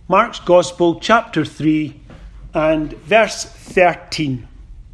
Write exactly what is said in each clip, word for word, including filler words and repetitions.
Mark's Gospel, chapter three, and verse thirteen.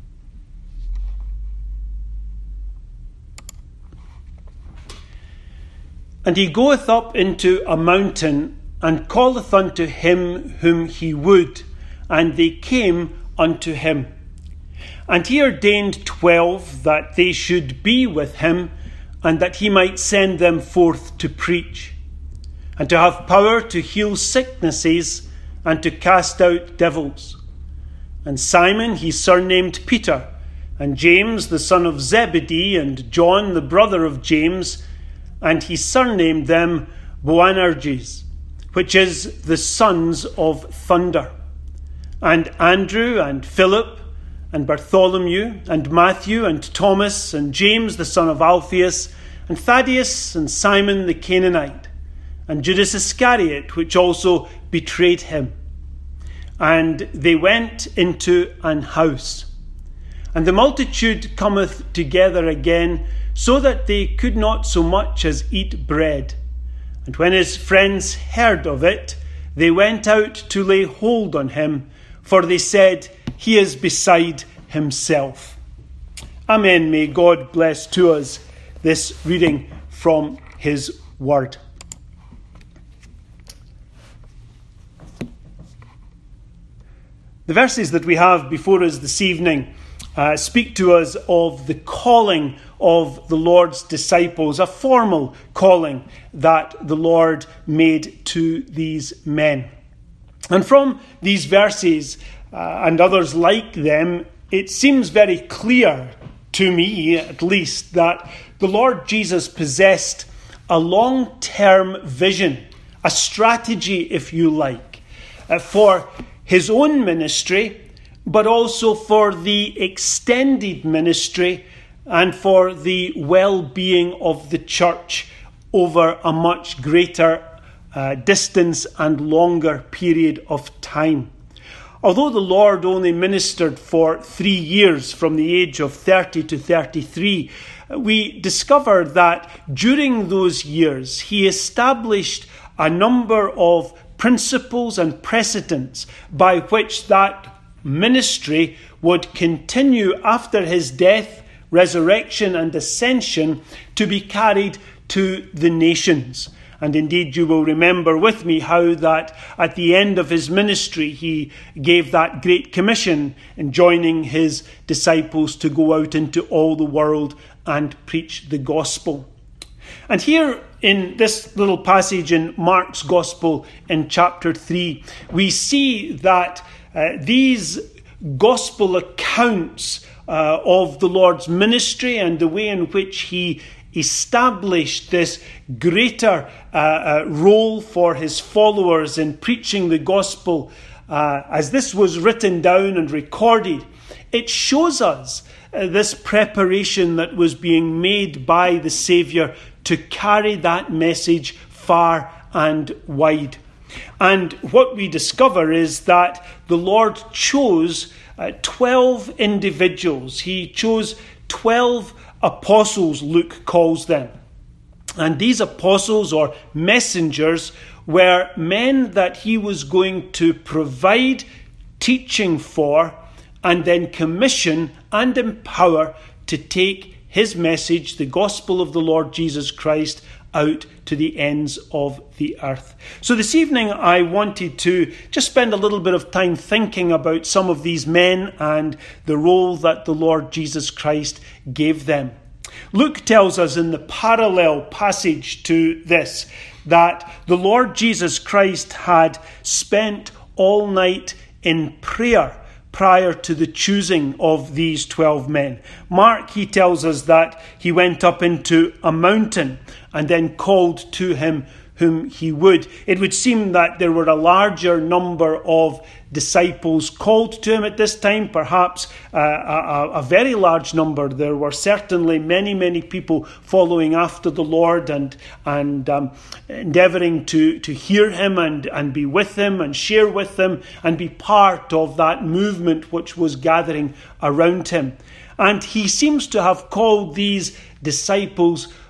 And he goeth up into a mountain, and calleth unto him whom he would, and they came unto him. And he ordained twelve, that they should be with him, and that he might send them forth to preach, and to have power to heal sicknesses, and to cast out devils. And Simon he surnamed Peter, and James the son of Zebedee, and John the brother of James, and he surnamed them Boanerges, which is the sons of thunder. And Andrew, and Philip, and Bartholomew, and Matthew, and Thomas, and James the son of Alphaeus, and Thaddeus, and Simon the Canaanite, and Judas Iscariot, which also betrayed him. And they went into an house. And the multitude cometh together again, so that they could not so much as eat bread. And when his friends heard of it, they went out to lay hold on him, for they said, He is beside himself. Amen. May God bless to us this reading from his word. The verses that we have before us this evening uh, speak to us of the calling of the Lord's disciples, a formal calling that the Lord made to these men. And from these verses uh, and others like them, it seems very clear to me, at least, that the Lord Jesus possessed a long-term vision, a strategy, if you like, uh, for his own ministry, but also for the extended ministry and for the well-being of the church over a much greater uh, distance and longer period of time. Although the Lord only ministered for three years, from the age of thirty to thirty-three, we discover that during those years he established a number of principles and precedents by which that ministry would continue after his death, resurrection and ascension to be carried to the nations. And indeed you will remember with me how that at the end of his ministry he gave that great commission, enjoining his disciples to go out into all the world and preach the gospel. And here in this little passage in Mark's Gospel in chapter three, we see that uh, these gospel accounts uh, of the Lord's ministry and the way in which he established this greater uh, uh, role for his followers in preaching the gospel, uh, as this was written down and recorded, it shows us uh, this preparation that was being made by the Saviour to carry that message far and wide. And what we discover is that the Lord chose uh, twelve individuals. He chose twelve apostles, Luke calls them. And these apostles or messengers were men that he was going to provide teaching for and then commission and empower to take his message, the gospel of the Lord Jesus Christ, out to the ends of the earth. So this evening I wanted to just spend a little bit of time thinking about some of these men and the role that the Lord Jesus Christ gave them. Luke tells us in the parallel passage to this that the Lord Jesus Christ had spent all night in prayer prior to the choosing of these twelve men. Mark, he tells us that he went up into a mountain and then called to him whom he would. It would seem that there were a larger number of disciples called to him at this time, perhaps uh, a, a very large number. There were certainly many, many people following after the Lord and and um, endeavouring to, to hear him and, and be with him and share with him and be part of that movement which was gathering around him. And he seems to have called these disciples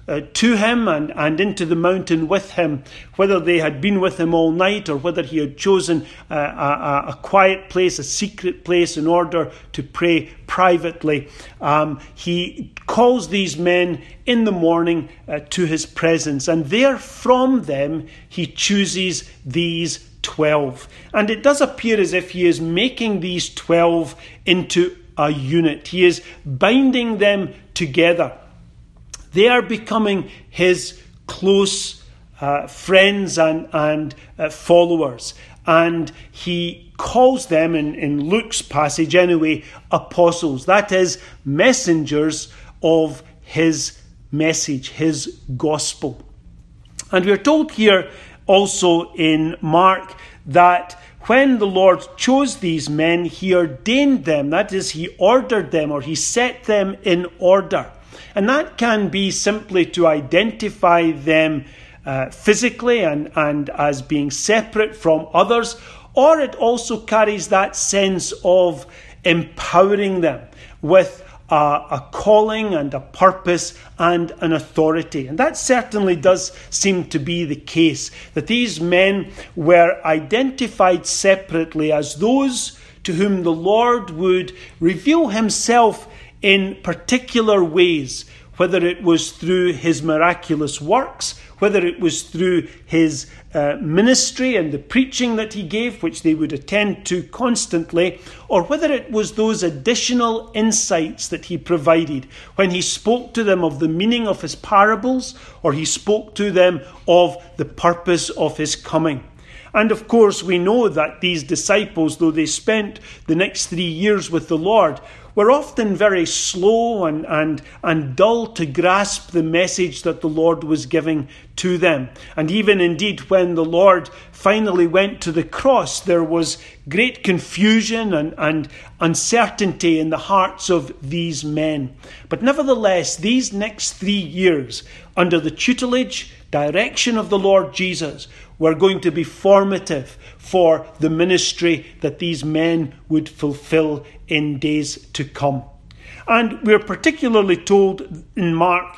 uh, to him and, and into the mountain with him, whether they had been with him all night or whether he had chosen uh, a, a quiet place, a secret place in order to pray privately. Um, he calls these men in the morning uh, to his presence, and there from them he chooses these twelve. And it does appear as if he is making these twelve into a unit. He is binding them together. They are becoming his close uh, friends and, and uh, followers. And he calls them, in, in Luke's passage anyway, apostles. That is, messengers of his message, his gospel. And we are told here also in Mark that when the Lord chose these men, he ordained them. That is, he ordered them, or he set them in order. And that can be simply to identify them uh, physically and, and as being separate from others, or it also carries that sense of empowering them with Uh, a calling and a purpose and an authority. And that certainly does seem to be the case, that these men were identified separately as those to whom the Lord would reveal himself in particular ways, whether it was through his miraculous works, whether it was through his uh, ministry and the preaching that he gave, which they would attend to constantly, or whether it was those additional insights that he provided when he spoke to them of the meaning of his parables, or he spoke to them of the purpose of his coming. And of course, we know that these disciples, though they spent the next three years with the Lord, were often very slow and, and, and dull to grasp the message that the Lord was giving to them. And even indeed, when the Lord finally went to the cross, there was great confusion and, and uncertainty in the hearts of these men. But nevertheless, these next three years, under the tutelage, direction of the Lord Jesus, were going to be formative for the ministry that these men would fulfill in days to come. And we're particularly told in Mark,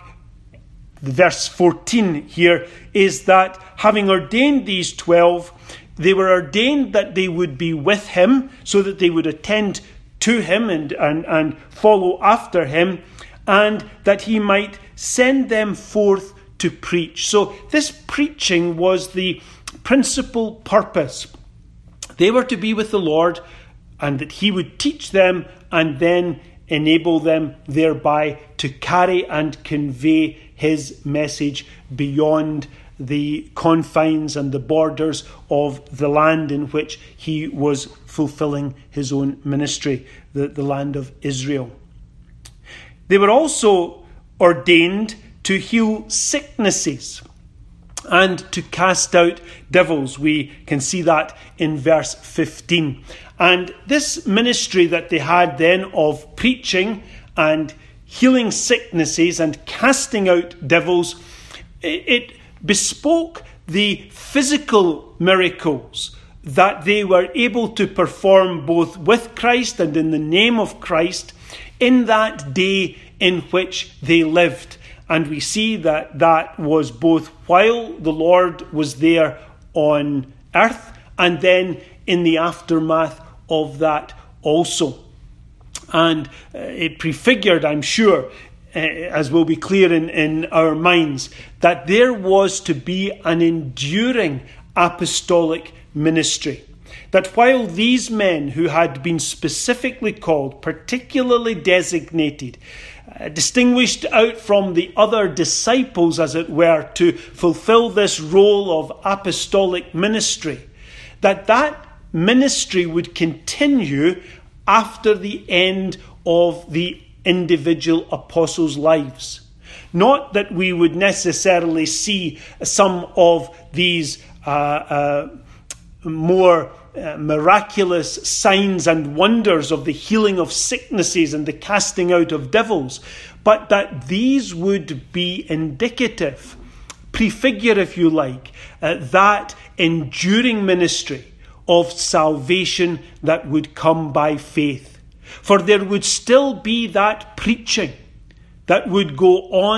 verse fourteen here, is that having ordained these twelve, they were ordained that they would be with him, so that they would attend to him and, and, and follow after him, and that he might send them forth to preach. So this preaching was the principal purpose. They were to be with the Lord, and that he would teach them and then enable them thereby to carry and convey his message beyond the confines and the borders of the land in which he was fulfilling his own ministry, the, the land of Israel. They were also ordained to heal sicknesses and to cast out devils. We can see that in verse fifteen. And this ministry that they had then of preaching and healing sicknesses and casting out devils, it bespoke the physical miracles that they were able to perform both with Christ and in the name of Christ in that day in which they lived. And we see that that was both while the Lord was there on earth and then in the aftermath of that also. And uh, it prefigured, I'm sure, uh, as will be clear in, in our minds, that there was to be an enduring apostolic ministry. That while these men who had been specifically called, particularly designated, uh, distinguished out from the other disciples, as it were, to fulfill this role of apostolic ministry, that that ministry would continue after the end of the individual apostles' lives. Not that we would necessarily see some of these uh, uh, more uh, miraculous signs and wonders of the healing of sicknesses and the casting out of devils, but that these would be indicative, prefigure, if you like, uh, that enduring ministry of salvation that would come by faith. For there would still be that preaching that would go on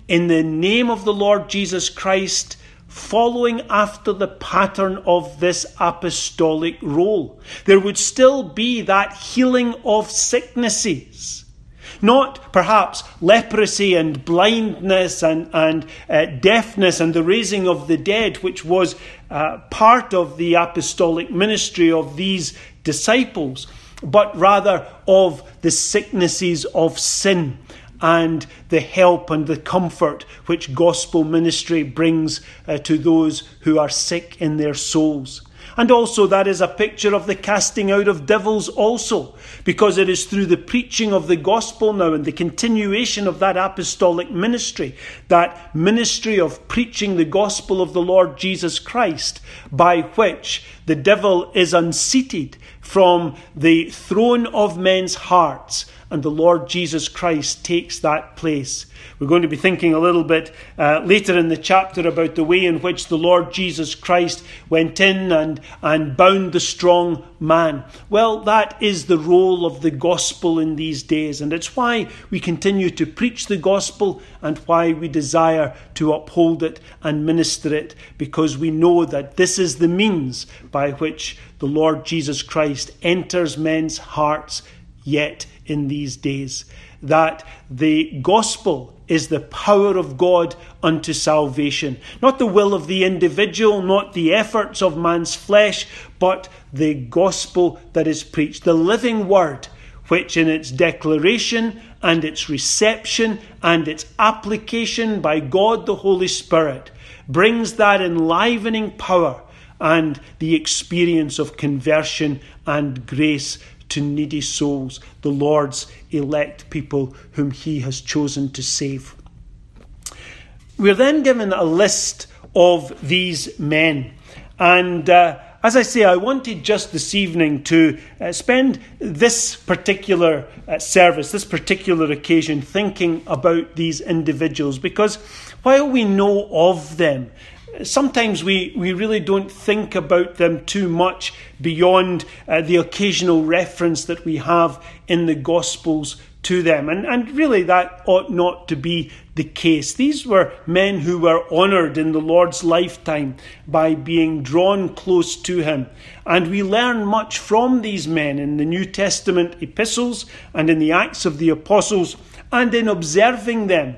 in the name of the Lord Jesus Christ, following after the pattern of this apostolic role. There would still be that healing of sicknesses. Not perhaps leprosy and blindness and, and uh, deafness and the raising of the dead, which was uh, part of the apostolic ministry of these disciples, but rather of the sicknesses of sin and the help and the comfort which gospel ministry brings uh, to those who are sick in their souls. And also that is a picture of the casting out of devils also, because it is through the preaching of the gospel now and the continuation of that apostolic ministry, that ministry of preaching the gospel of the Lord Jesus Christ, by which the devil is unseated from the throne of men's hearts, and the Lord Jesus Christ takes that place. We're going to be thinking a little bit uh, later in the chapter about the way in which the Lord Jesus Christ went in and, and bound the strong man. Well, that is the role of the gospel in these days, and it's why we continue to preach the gospel and why we desire to uphold it and minister it, because we know that this is the means by which the Lord Jesus Christ enters men's hearts yet in these days. That the gospel is the power of God unto salvation. Not the will of the individual, not the efforts of man's flesh, but the gospel that is preached. The living word, which in its declaration and its reception and its application by God the Holy Spirit brings that enlivening power and the experience of conversion and grace to needy souls, the Lord's elect people whom he has chosen to save. We're then given a list of these men. And uh, as I say, I wanted just this evening to uh, spend this particular uh, service, this particular occasion, thinking about these individuals, because while we know of them, sometimes we, we really don't think about them too much beyond uh, the occasional reference that we have in the Gospels to them. And, and really that ought not to be the case. These were men who were honoured in the Lord's lifetime by being drawn close to him. And we learn much from these men in the New Testament epistles and in the Acts of the Apostles, and in observing them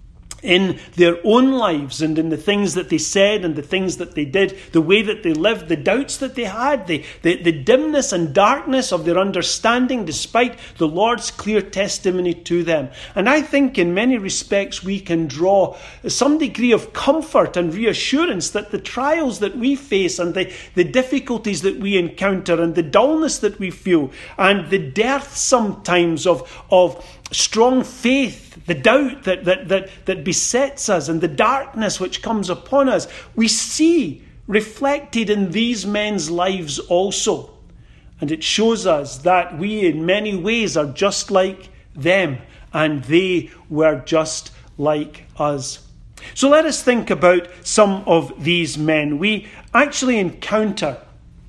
in their own lives and in the things that they said and the things that they did, the way that they lived, the doubts that they had, the, the, the dimness and darkness of their understanding despite the Lord's clear testimony to them. And I think in many respects we can draw some degree of comfort and reassurance that the trials that we face and the, the difficulties that we encounter and the dullness that we feel and the dearth sometimes of, of strong faith, the doubt that, that, that, that besets us and the darkness which comes upon us, we see reflected in these men's lives also. And it shows us that we in many ways are just like them and they were just like us. So let us think about some of these men. We actually encounter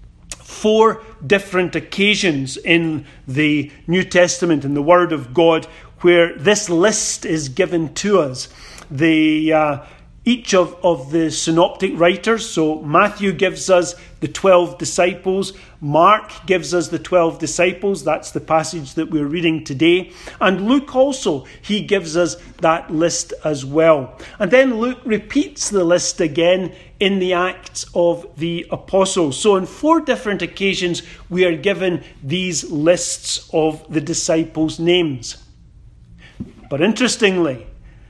four different occasions in the New Testament, in the Word of God, where this list is given to us. The uh, each of, of the synoptic writers, so Matthew gives us the twelve disciples, Mark gives us the twelve disciples, that's the passage that we're reading today, and Luke also, he gives us that list as well. And then Luke repeats the list again in the Acts of the Apostles. So on four different occasions we are given these lists of the disciples' names. But interestingly,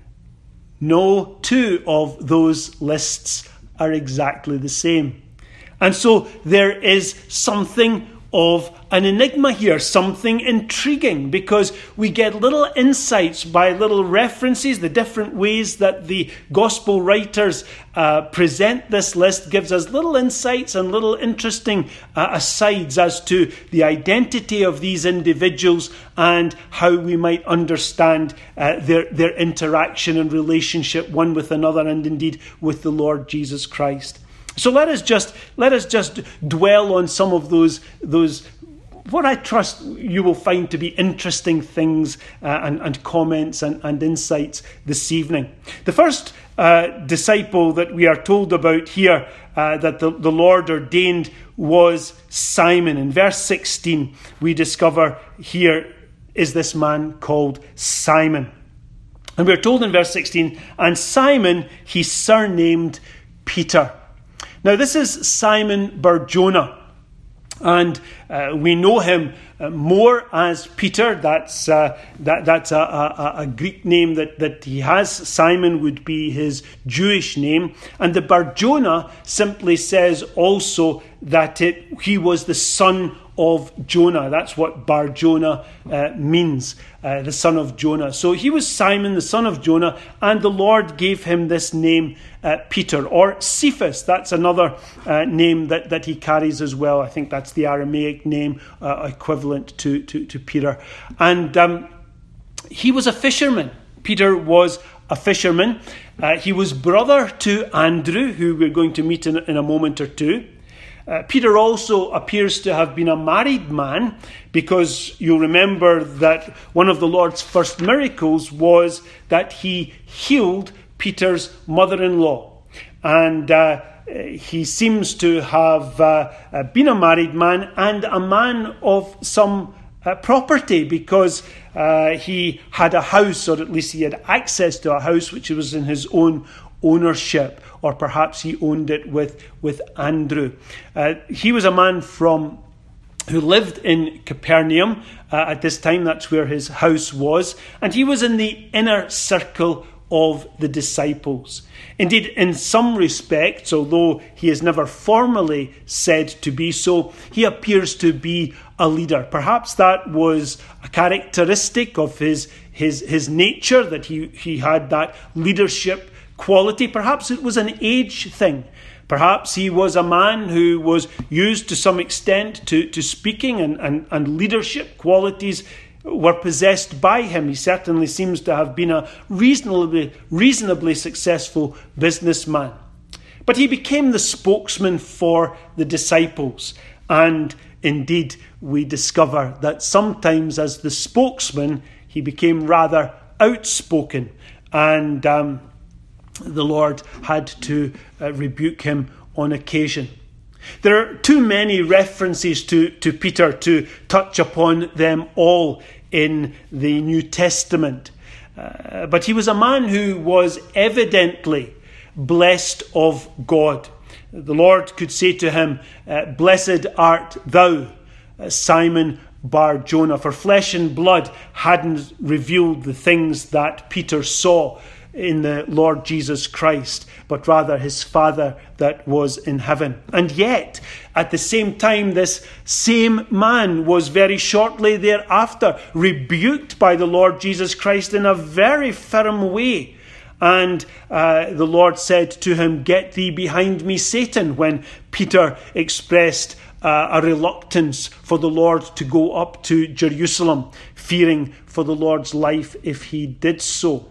no two of those lists are exactly the same. And so there is something of an enigma here, something intriguing, because we get little insights by little references. The different ways that the gospel writers uh, present this list gives us little insights and little interesting uh, asides as to the identity of these individuals and how we might understand uh, their, their interaction and relationship one with another and indeed with the Lord Jesus Christ. So let us just let us just dwell on some of those those what I trust you will find to be interesting things uh, and, and comments and, and insights this evening. The first uh, disciple that we are told about here uh, that the, the Lord ordained was Simon. In verse sixteen, we discover here is this man called Simon. And we're told in verse sixteen, and Simon he surnamed Peter. Now this is Simon Bar-Jonah. And uh, we know him uh, more as Peter. That's uh, that, that's a, a, a Greek name that, that he has. Simon would be his Jewish name. And the Bar-Jonah simply says also that it, he was the son of Jonah. That's what Bar-Jonah uh, means, uh, the son of Jonah. So he was Simon, the son of Jonah, and the Lord gave him this name, uh, Peter, or Cephas. That's another uh, name that, that he carries as well. I think that's the Aramaic name uh, equivalent to, to, to Peter. And um, he was a fisherman. Peter was a fisherman. Uh, he was brother to Andrew, who we're going to meet in, in a moment or two. Uh, Peter also appears to have been a married man, because you'll remember that one of the Lord's first miracles was that he healed Peter's mother-in-law. And uh, he seems to have uh, been a married man and a man of some uh, property, because uh, he had a house, or at least he had access to a house which was in his own ownership, or perhaps he owned it with, with Andrew. Uh, he was a man from who lived in Capernaum uh, at this time. That's where his house was. And he was in the inner circle of the disciples. Indeed, in some respects, although he is never formally said to be so, he appears to be a leader. Perhaps that was a characteristic of his, his, his nature, that he, he had that leadership quality. Perhaps it was an age thing. Perhaps he was a man who was used to some extent to, to speaking, and, and, and leadership qualities were possessed by him. He certainly seems to have been a reasonably, reasonably successful businessman. But he became the spokesman for the disciples. And indeed, we discover that sometimes as the spokesman, he became rather outspoken. And um, the Lord had to uh, rebuke him on occasion. There are too many references to, to Peter to touch upon them all in the New Testament. Uh, but he was a man who was evidently blessed of God. The Lord could say to him, uh, "Blessed art thou, uh, Simon Bar-Jonah, for flesh and blood hadn't revealed the things that Peter saw in the Lord Jesus Christ, but rather his Father that was in heaven." And yet, at the same time, this same man was very shortly thereafter rebuked by the Lord Jesus Christ in a very firm way. And uh, the Lord said to him, "Get thee behind me, Satan," when Peter expressed uh, a reluctance for the Lord to go up to Jerusalem, fearing for the Lord's life if he did so.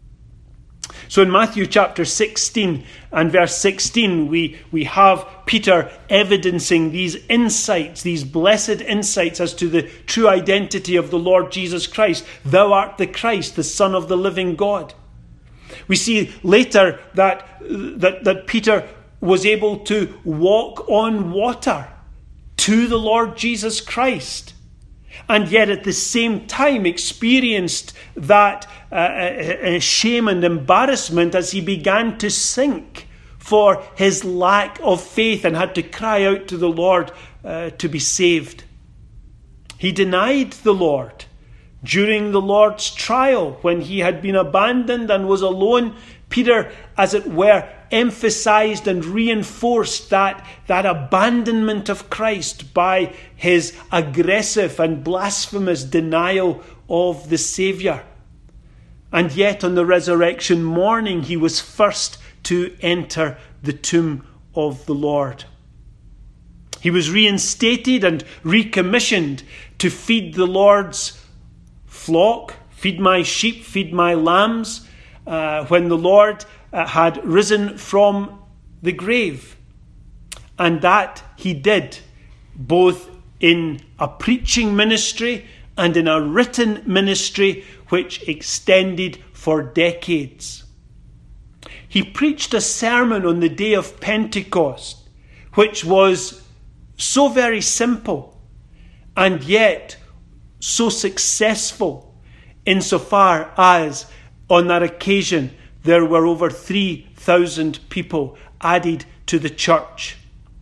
So in Matthew chapter sixteen and verse sixteen, we, we have Peter evidencing these insights, these blessed insights as to the true identity of the Lord Jesus Christ. "Thou art the Christ, the Son of the living God." We see later that, that, that Peter was able to walk on water to the Lord Jesus Christ, and yet at the same time experienced that uh, uh, shame and embarrassment as he began to sink for his lack of faith and had to cry out to the Lord uh, to be saved. He denied the Lord during the Lord's trial when he had been abandoned and was alone. Peter, as it were, emphasized and reinforced that, that abandonment of Christ by his aggressive and blasphemous denial of the Saviour. And yet on the resurrection morning, he was first to enter the tomb of the Lord. He was reinstated and recommissioned to feed the Lord's flock, feed my sheep, feed my lambs, uh, when the Lord uh, had risen from the grave. And that he did, both in a preaching ministry and in a written ministry which extended for decades. He preached a sermon on the day of Pentecost, which was so very simple and yet so successful, insofar as on that occasion there were over three thousand people added to the church.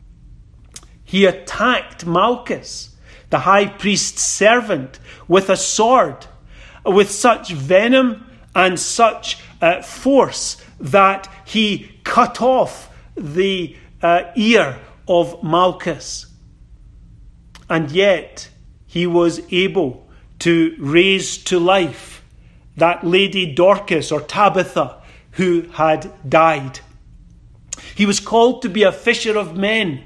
He attacked Malchus, the high priest's servant, with a sword, with such venom and such uh, force that he cut off the uh, ear of Malchus. And yet he was able to raise to life that lady Dorcas or Tabitha who had died. He was called to be a fisher of men,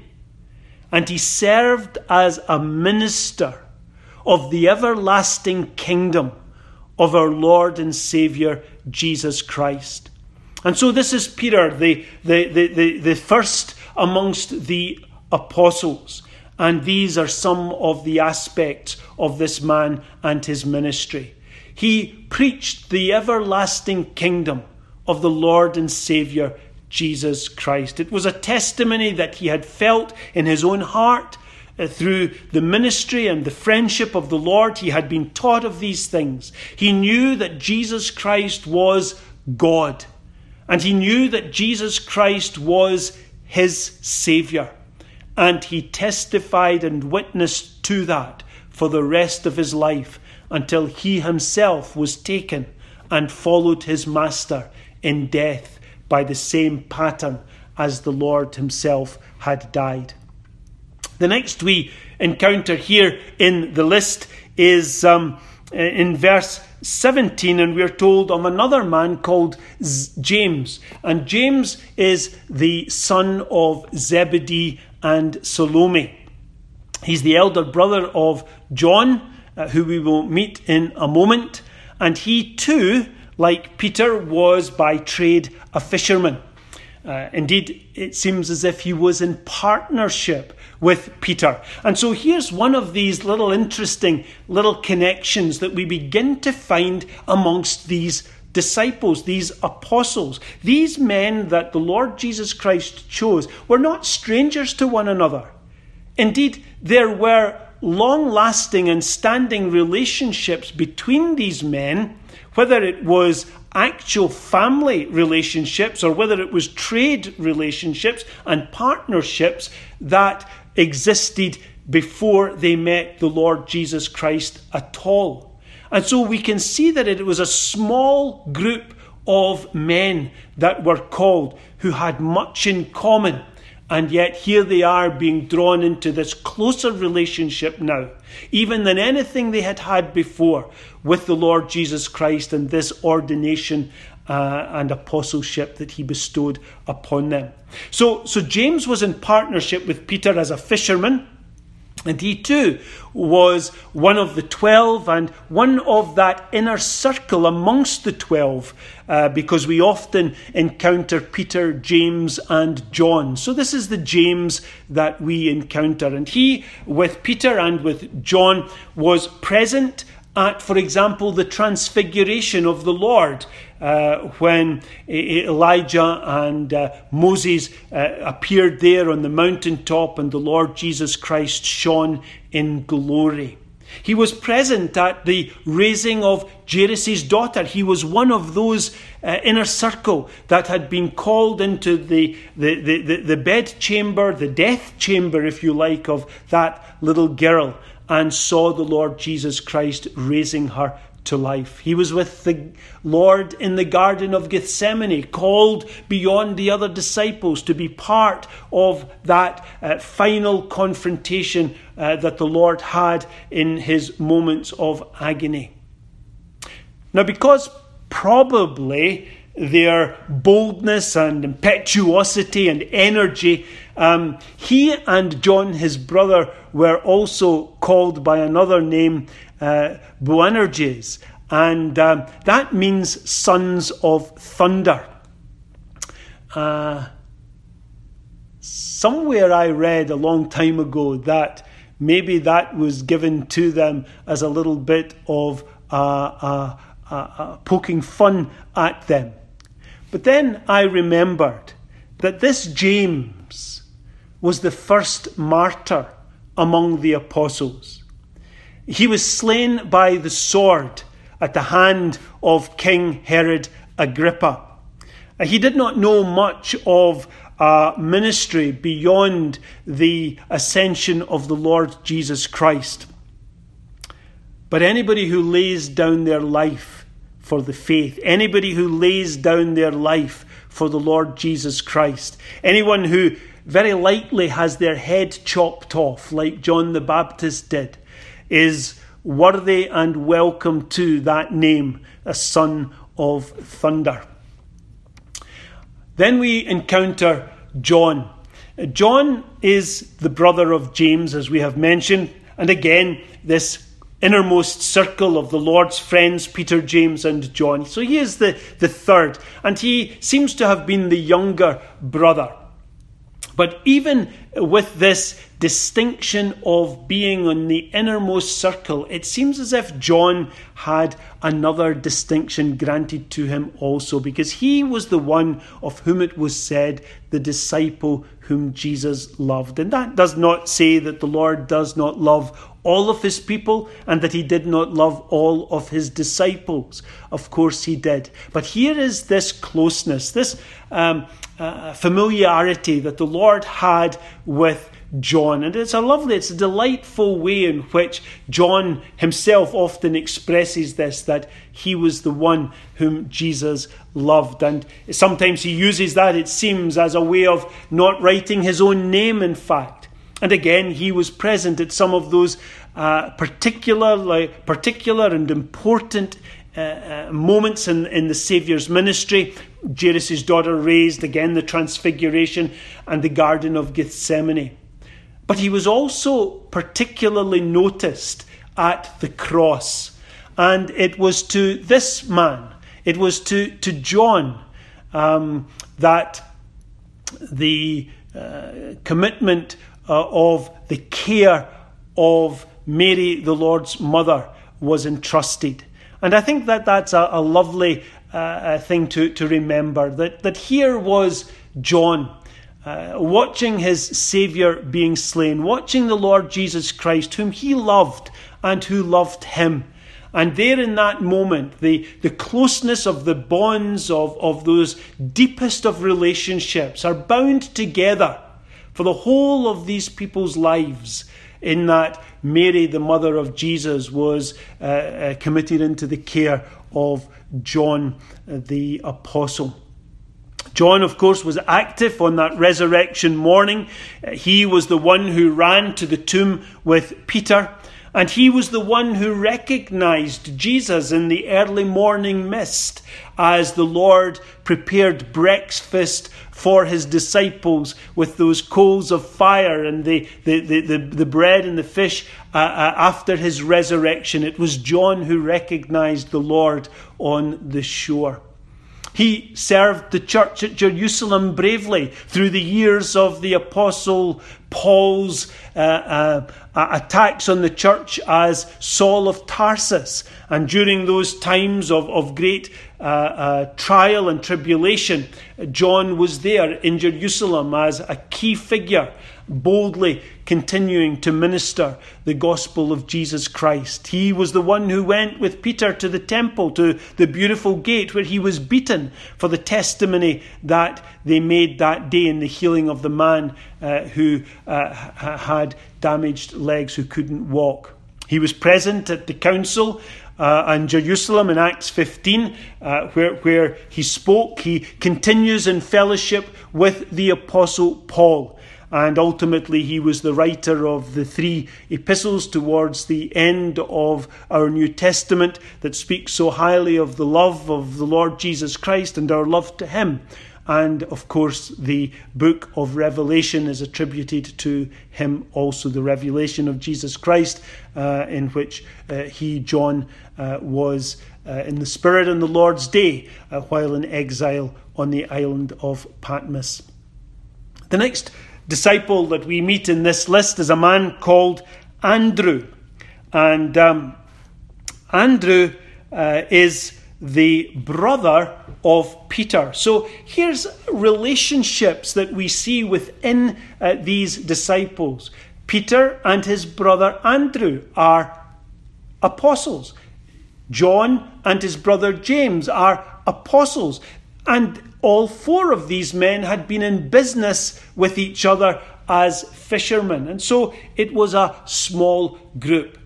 and he served as a minister of the everlasting kingdom of our Lord and Saviour Jesus Christ. And so this is Peter, the, the, the, the, the first amongst the apostles. And these are some of the aspects of this man and his ministry. He preached the everlasting kingdom of the Lord and Saviour Jesus Christ. It was a testimony that he had felt in his own heart uh, through the ministry and the friendship of the Lord. He had been taught of these things. He knew that Jesus Christ was God, and he knew that Jesus Christ was his Saviour. And he testified and witnessed to that for the rest of his life until he himself was taken and followed his master in death by the same pattern as the Lord himself had died. The next we encounter here in the list is um, in verse seventeen, and we're told of another man called James. And James is the son of Zebedee and Salome. He's the elder brother of John, uh, who we will meet in a moment. And he too, like Peter, was by trade a fisherman. Uh, indeed, it seems as if he was in partnership with Peter. And so here's one of these little interesting little connections that we begin to find amongst these disciples, these apostles. These men that the Lord Jesus Christ chose were not strangers to one another. Indeed, there were long-lasting and standing relationships between these men, whether it was actual family relationships or whether it was trade relationships and partnerships that existed before they met the Lord Jesus Christ at all. And so we can see that it was a small group of men that were called who had much in common. And yet here they are being drawn into this closer relationship now, even than anything they had had before with the Lord Jesus Christ and this ordination uh, and apostleship that he bestowed upon them. So, so James was in partnership with Peter as a fisherman. And he too was one of the twelve and one of that inner circle amongst the twelve, uh, because we often encounter Peter, James and John. So this is the James that we encounter. And he, with Peter and with John, was present at, for example, the transfiguration of the Lord, uh, when Elijah and uh, Moses uh, appeared there on the mountaintop and the Lord Jesus Christ shone in glory. He was present at the raising of Jairus' daughter. He was one of those uh, inner circle that had been called into the, the, the, the, the bed chamber, the death chamber, if you like, of that little girl, and saw the Lord Jesus Christ raising her to life. He was with the Lord in the Garden of Gethsemane, called beyond the other disciples to be part of that uh, final confrontation uh, that the Lord had in his moments of agony. Now, because probably their boldness and impetuosity and energy, um, he and John, his brother, were also called by another name, uh, Boanerges, and um, that means sons of thunder. Uh, somewhere I read a long time ago that maybe that was given to them as a little bit of uh, uh, uh, uh, poking fun at them. But then I remembered that this James was the first martyr among the apostles. He was slain by the sword at the hand of King Herod Agrippa. He did not know much of uh, ministry beyond the ascension of the Lord Jesus Christ. But anybody who lays down their life for the faith, anybody who lays down their life for the Lord Jesus Christ, anyone who very likely has their head chopped off like John the Baptist did, is worthy and welcome to that name, a son of thunder. Then we encounter John. John is the brother of James, as we have mentioned, and again, this innermost circle of the Lord's friends, Peter, James, and John. So he is the, the third, and he seems to have been the younger brother. But even with this distinction of being on the innermost circle, it seems as if John had another distinction granted to him also, because he was the one of whom it was said, the disciple whom Jesus loved. And that does not say that the Lord does not love all of his people and that he did not love all of his disciples. Of course he did. But here is this closeness, this um, uh, familiarity that the Lord had with John. And it's a lovely, it's a delightful way in which John himself often expresses this, that he was the one whom Jesus loved. And sometimes he uses that, it seems, as a way of not writing his own name, in fact. And again, he was present at some of those uh, particular, like, particular and important uh, uh, moments in, in the Saviour's ministry. Jairus' daughter raised, again the Transfiguration, and the Garden of Gethsemane. But he was also particularly noticed at the cross. And it was to this man, it was to, to John, um, that the uh, commitment uh, of the care of Mary, the Lord's mother, was entrusted. And I think that that's a, a lovely uh, thing to, to remember, that, that here was John, Uh, watching his Saviour being slain, watching the Lord Jesus Christ, whom he loved and who loved him. And there in that moment, the, the closeness of the bonds of, of those deepest of relationships are bound together for the whole of these people's lives, in that Mary, the mother of Jesus, was uh, uh, committed into the care of John uh, the Apostle. John, of course, was active on that resurrection morning. He was the one who ran to the tomb with Peter, and he was the one who recognized Jesus in the early morning mist as the Lord prepared breakfast for his disciples with those coals of fire and the, the, the, the, the bread and the fish uh, uh, after his resurrection. It was John who recognized the Lord on the shore. He served the church at Jerusalem bravely through the years of the Apostle Paul's uh, uh, attacks on the church as Saul of Tarsus. And during those times of, of great uh, uh, trial and tribulation, John was there in Jerusalem as a key figure, boldly continuing to minister the gospel of Jesus Christ. He was the one who went with Peter to the temple, to the beautiful gate where he was beaten for the testimony that they made that day in the healing of the man uh, who uh, had damaged legs, who couldn't walk. He was present at the council uh, in Jerusalem in Acts fifteen, uh, where, where he spoke. He continues in fellowship with the Apostle Paul. And ultimately he was the writer of the three epistles towards the end of our New Testament that speaks so highly of the love of the Lord Jesus Christ and our love to him. And of course the book of Revelation is attributed to him also, the revelation of Jesus Christ, uh, in which uh, he, John, uh, was uh, in the Spirit on the Lord's day uh, while in exile on the island of Patmos. The next disciple that we meet in this list is a man called Andrew. And um, Andrew uh, is the brother of Peter. So here's relationships that we see within uh, these disciples. Peter and his brother Andrew are apostles. John and his brother James are apostles. And all four of these men had been in business with each other as fishermen. And so it was a small group.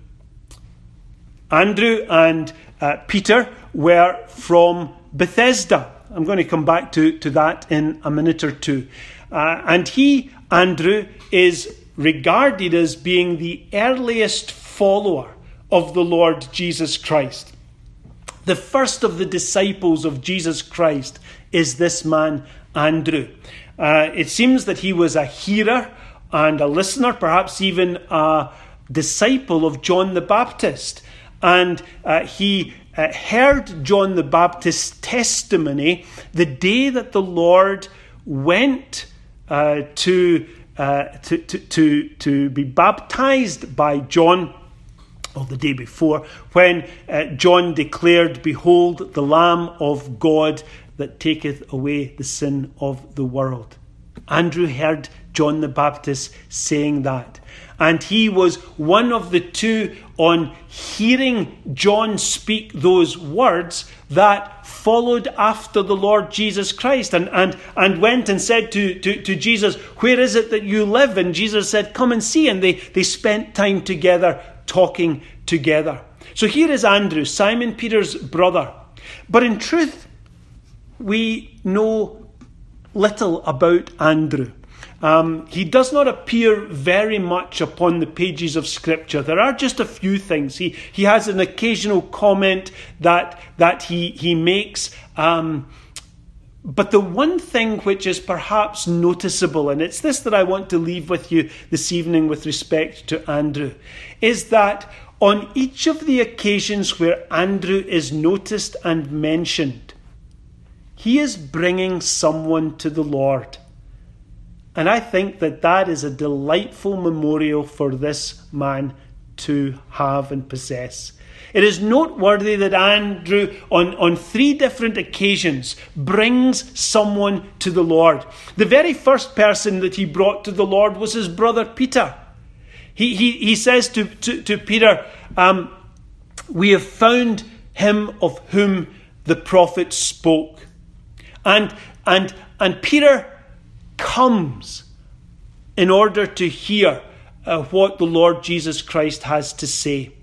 Andrew and uh, Peter were from Bethesda. I'm going to come back to, to that in a minute or two. Uh, and he, Andrew, is regarded as being the earliest follower of the Lord Jesus Christ. The first of the disciples of Jesus Christ is this man, Andrew. Uh, it seems that he was a hearer and a listener, perhaps even a disciple of John the Baptist. And uh, he uh, heard John the Baptist's testimony the day that the Lord went uh, to, uh, to, to, to, to be baptized by John, or the day before, when uh, John declared, "Behold, the Lamb of God that taketh away the sin of the world." Andrew heard John the Baptist saying that. And he was one of the two on hearing John speak those words that followed after the Lord Jesus Christ and, and, and went and said to, to, to Jesus, "Where is it that you live?" And Jesus said, "Come and see." And they, they spent time together, talking together. So here is Andrew, Simon Peter's brother. But in truth, we know little about Andrew. Um, he does not appear very much upon the pages of Scripture. There are just a few things. He he has an occasional comment that that he he makes. Um, but the one thing which is perhaps noticeable, and it's this that I want to leave with you this evening with respect to Andrew, is that on each of the occasions where Andrew is noticed and mentioned, he is bringing someone to the Lord. And I think that that is a delightful memorial for this man to have and possess. It is noteworthy that Andrew, on, on three different occasions, brings someone to the Lord. The very first person that he brought to the Lord was his brother Peter. He, he, he says to, to, to Peter, um, "We have found him of whom the prophet spoke." And, and, and Peter comes in order to hear uh, what the Lord Jesus Christ has to say.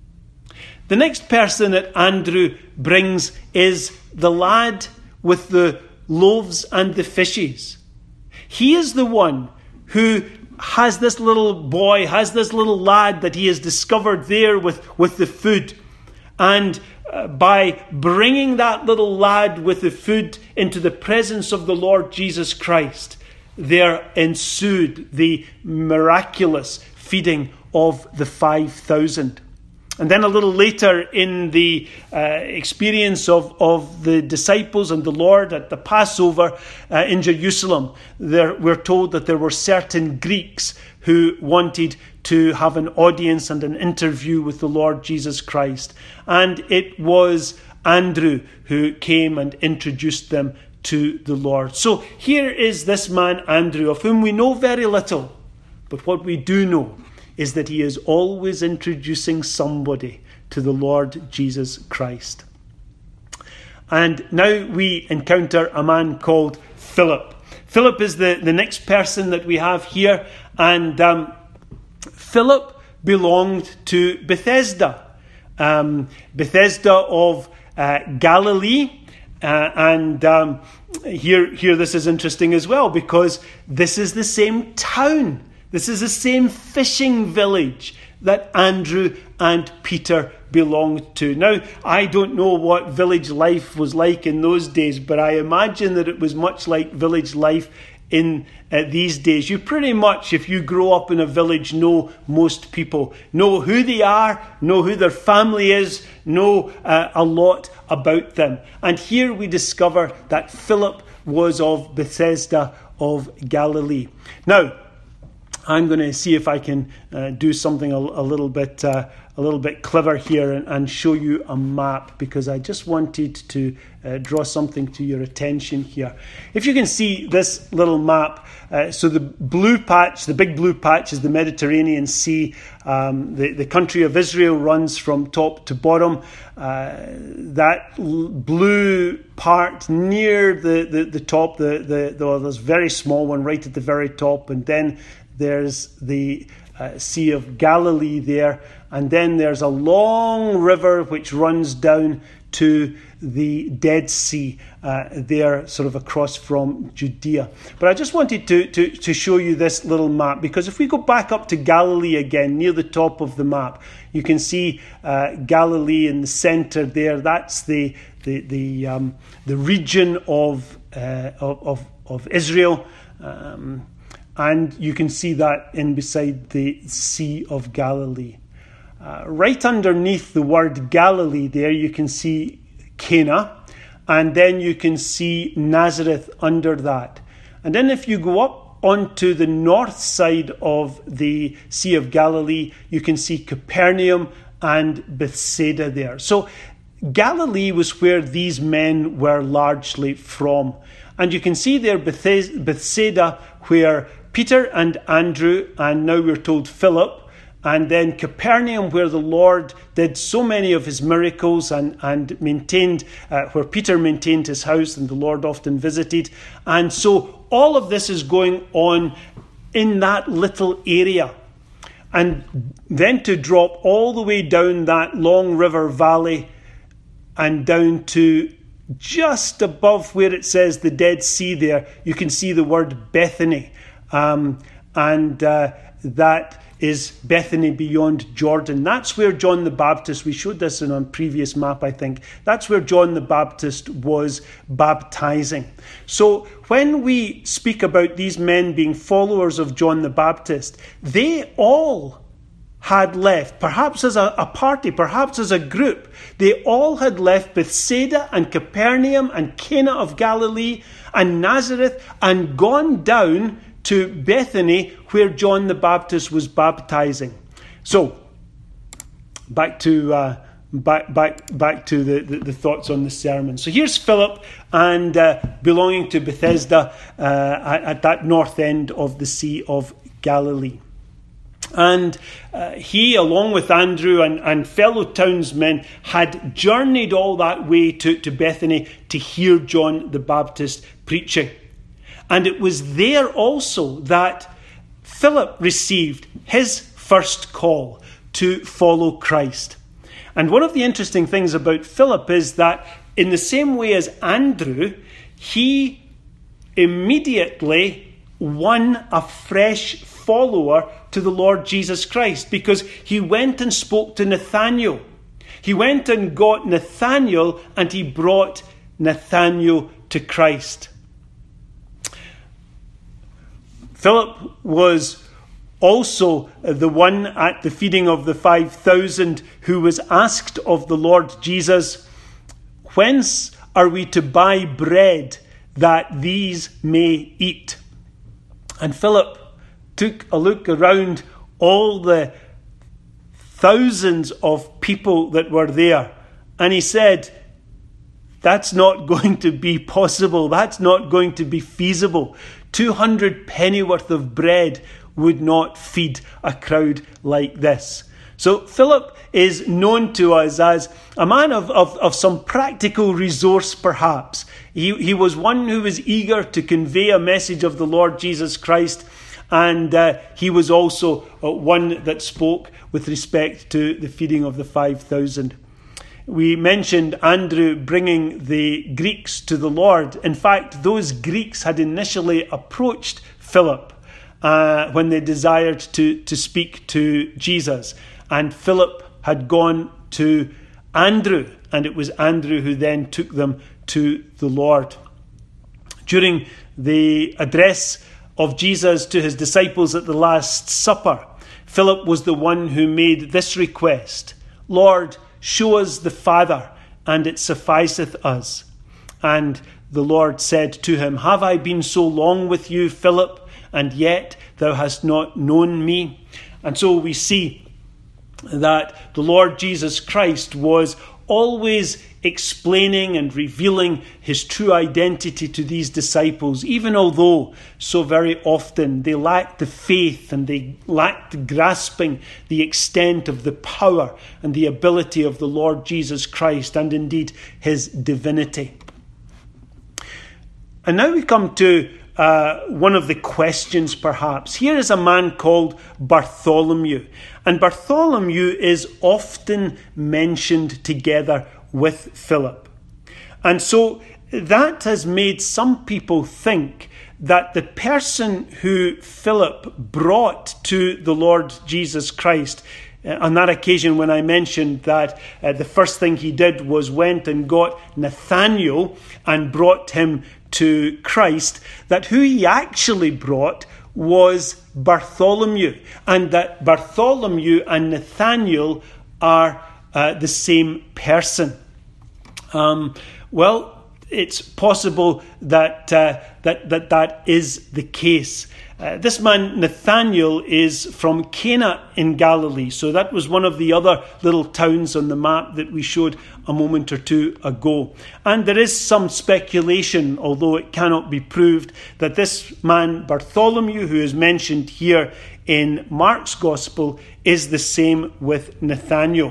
The next person that Andrew brings is the lad with the loaves and the fishes. He is the one who has this little boy, has this little lad that he has discovered there with, with the food. And uh, by bringing that little lad with the food into the presence of the Lord Jesus Christ, there ensued the miraculous feeding of the five thousand. And then a little later in the uh, experience of, of the disciples and the Lord at the Passover uh, in Jerusalem, there, we're told that there were certain Greeks who wanted to have an audience and an interview with the Lord Jesus Christ. And it was Andrew who came and introduced them to the Lord. So here is this man Andrew, of whom we know very little, but what we do know is that he is always introducing somebody to the Lord Jesus Christ. And now we encounter a man called Philip. Philip is the, the next person that we have here, and um, Philip belonged to Bethesda. Um, Bethesda of uh, Galilee. Uh, and um, here, here this is interesting as well, because this is the same town. This is the same fishing village that Andrew and Peter belonged to. Now, I don't know what village life was like in those days, but I imagine that it was much like village life in uh, these days. You pretty much, if you grow up in a village, know most people, know who they are, know who their family is, know uh, a lot about them. And here we discover that Philip was of Bethesda of Galilee. Now, I'm going to see if I can uh, do something a, a little bit uh, a little bit clever here and, and show you a map, because I just wanted to uh, draw something to your attention here. If you can see this little map, uh, so the blue patch, the big blue patch, is the Mediterranean Sea. Um, the, the country of Israel runs from top to bottom. Uh, that l- blue part near the, the, the top, the, the, the well, there's a very small one right at the very top, and then there's the uh, Sea of Galilee there, and then there's a long river which runs down to the Dead Sea uh, there, sort of across from Judea. But I just wanted to, to, to show you this little map, because if we go back up to Galilee again, near the top of the map, you can see uh, Galilee in the centre there. That's the the the um, the region of uh, of of Israel. Um, And you can see that in beside the Sea of Galilee. Uh, right underneath the word Galilee there, you can see Cana. And then you can see Nazareth under that. And then if you go up onto the north side of the Sea of Galilee, you can see Capernaum and Bethsaida there. So Galilee was where these men were largely from. And you can see there Bethsaida, where Peter and Andrew, and now we're told Philip, and then Capernaum, where the Lord did so many of his miracles and, and maintained, uh, where Peter maintained his house and the Lord often visited. And so all of this is going on in that little area. And then to drop all the way down that long river valley and down to just above where it says the Dead Sea there, you can see the word Bethany. Um, and uh, that is Bethany beyond Jordan. That's where John the Baptist, we showed this in a previous map, I think, that's where John the Baptist was baptizing. So when we speak about these men being followers of John the Baptist, they all had left, perhaps as a, a party, perhaps as a group, they all had left Bethsaida and Capernaum and Cana of Galilee and Nazareth and gone down to Bethany, where John the Baptist was baptizing. So, back to uh, back back back to the, the, the thoughts on the sermon. So here's Philip, and uh, belonging to Bethesda uh, at, at that north end of the Sea of Galilee. And uh, he, along with Andrew and, and fellow townsmen, had journeyed all that way to, to Bethany to hear John the Baptist preaching. And it was there also that Philip received his first call to follow Christ. And one of the interesting things about Philip is that in the same way as Andrew, he immediately won a fresh follower to the Lord Jesus Christ, because he went and spoke to Nathanael. He went and got Nathanael, and he brought Nathanael to Christ. Philip was also the one at the feeding of the five thousand who was asked of the Lord Jesus, "Whence are we to buy bread that these may eat?" And Philip took a look around all the thousands of people that were there, and he said, that's not going to be possible. That's not going to be feasible. two hundred pennyworth of bread would not feed a crowd like this. So Philip is known to us as a man of, of, of some practical resource, perhaps. He, he was one who was eager to convey a message of the Lord Jesus Christ, and uh, he was also uh, one that spoke with respect to the feeding of the five thousand. We mentioned Andrew bringing the Greeks to the Lord. In fact, those Greeks had initially approached Philip uh, when they desired to, to speak to Jesus. And Philip had gone to Andrew, and it was Andrew who then took them to the Lord. During the address of Jesus to his disciples at the Last Supper, Philip was the one who made this request: "Lord, show us the Father, and it sufficeth us." And the Lord said to him, "Have I been so long with you, Philip, and yet thou hast not known me. And so we see that the Lord Jesus Christ was always explaining and revealing his true identity to these disciples, even although so very often they lacked the faith and they lacked grasping the extent of the power and the ability of the Lord Jesus Christ and indeed his divinity. And now we come to uh, one of the questions perhaps. Here is a man called Bartholomew. And Bartholomew is often mentioned together with Philip. And so that has made some people think that the person who Philip brought to the Lord Jesus Christ, uh, on that occasion when I mentioned that uh, the first thing he did was went and got Nathanael and brought him to Christ, that who he actually brought was Bartholomew, and that Bartholomew and Nathanael are uh, the same person. Um, well, it's possible that, uh, that that that is the case. Uh, this man Nathanael is from Cana in Galilee, so that was one of the other little towns on the map that we showed a moment or two ago. And there is some speculation, although it cannot be proved, that this man Bartholomew, who is mentioned here in Mark's Gospel, is the same with Nathanael.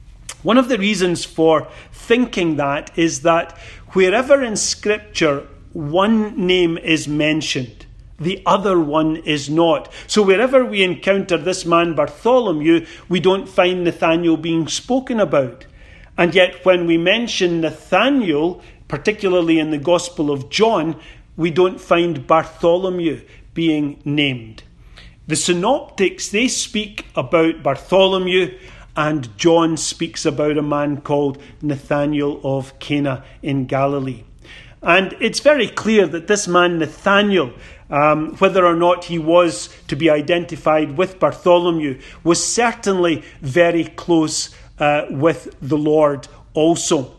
One of the reasons for thinking that is that wherever in Scripture one name is mentioned, the other one is not. So wherever we encounter this man Bartholomew, we don't find Nathanael being spoken about. And yet when we mention Nathanael, particularly in the Gospel of John, we don't find Bartholomew being named. The synoptics, they speak about Bartholomew, and John speaks about a man called Nathanael of Cana in Galilee. And it's very clear that this man Nathanael, um, whether or not he was to be identified with Bartholomew, was certainly very close uh, with the Lord also.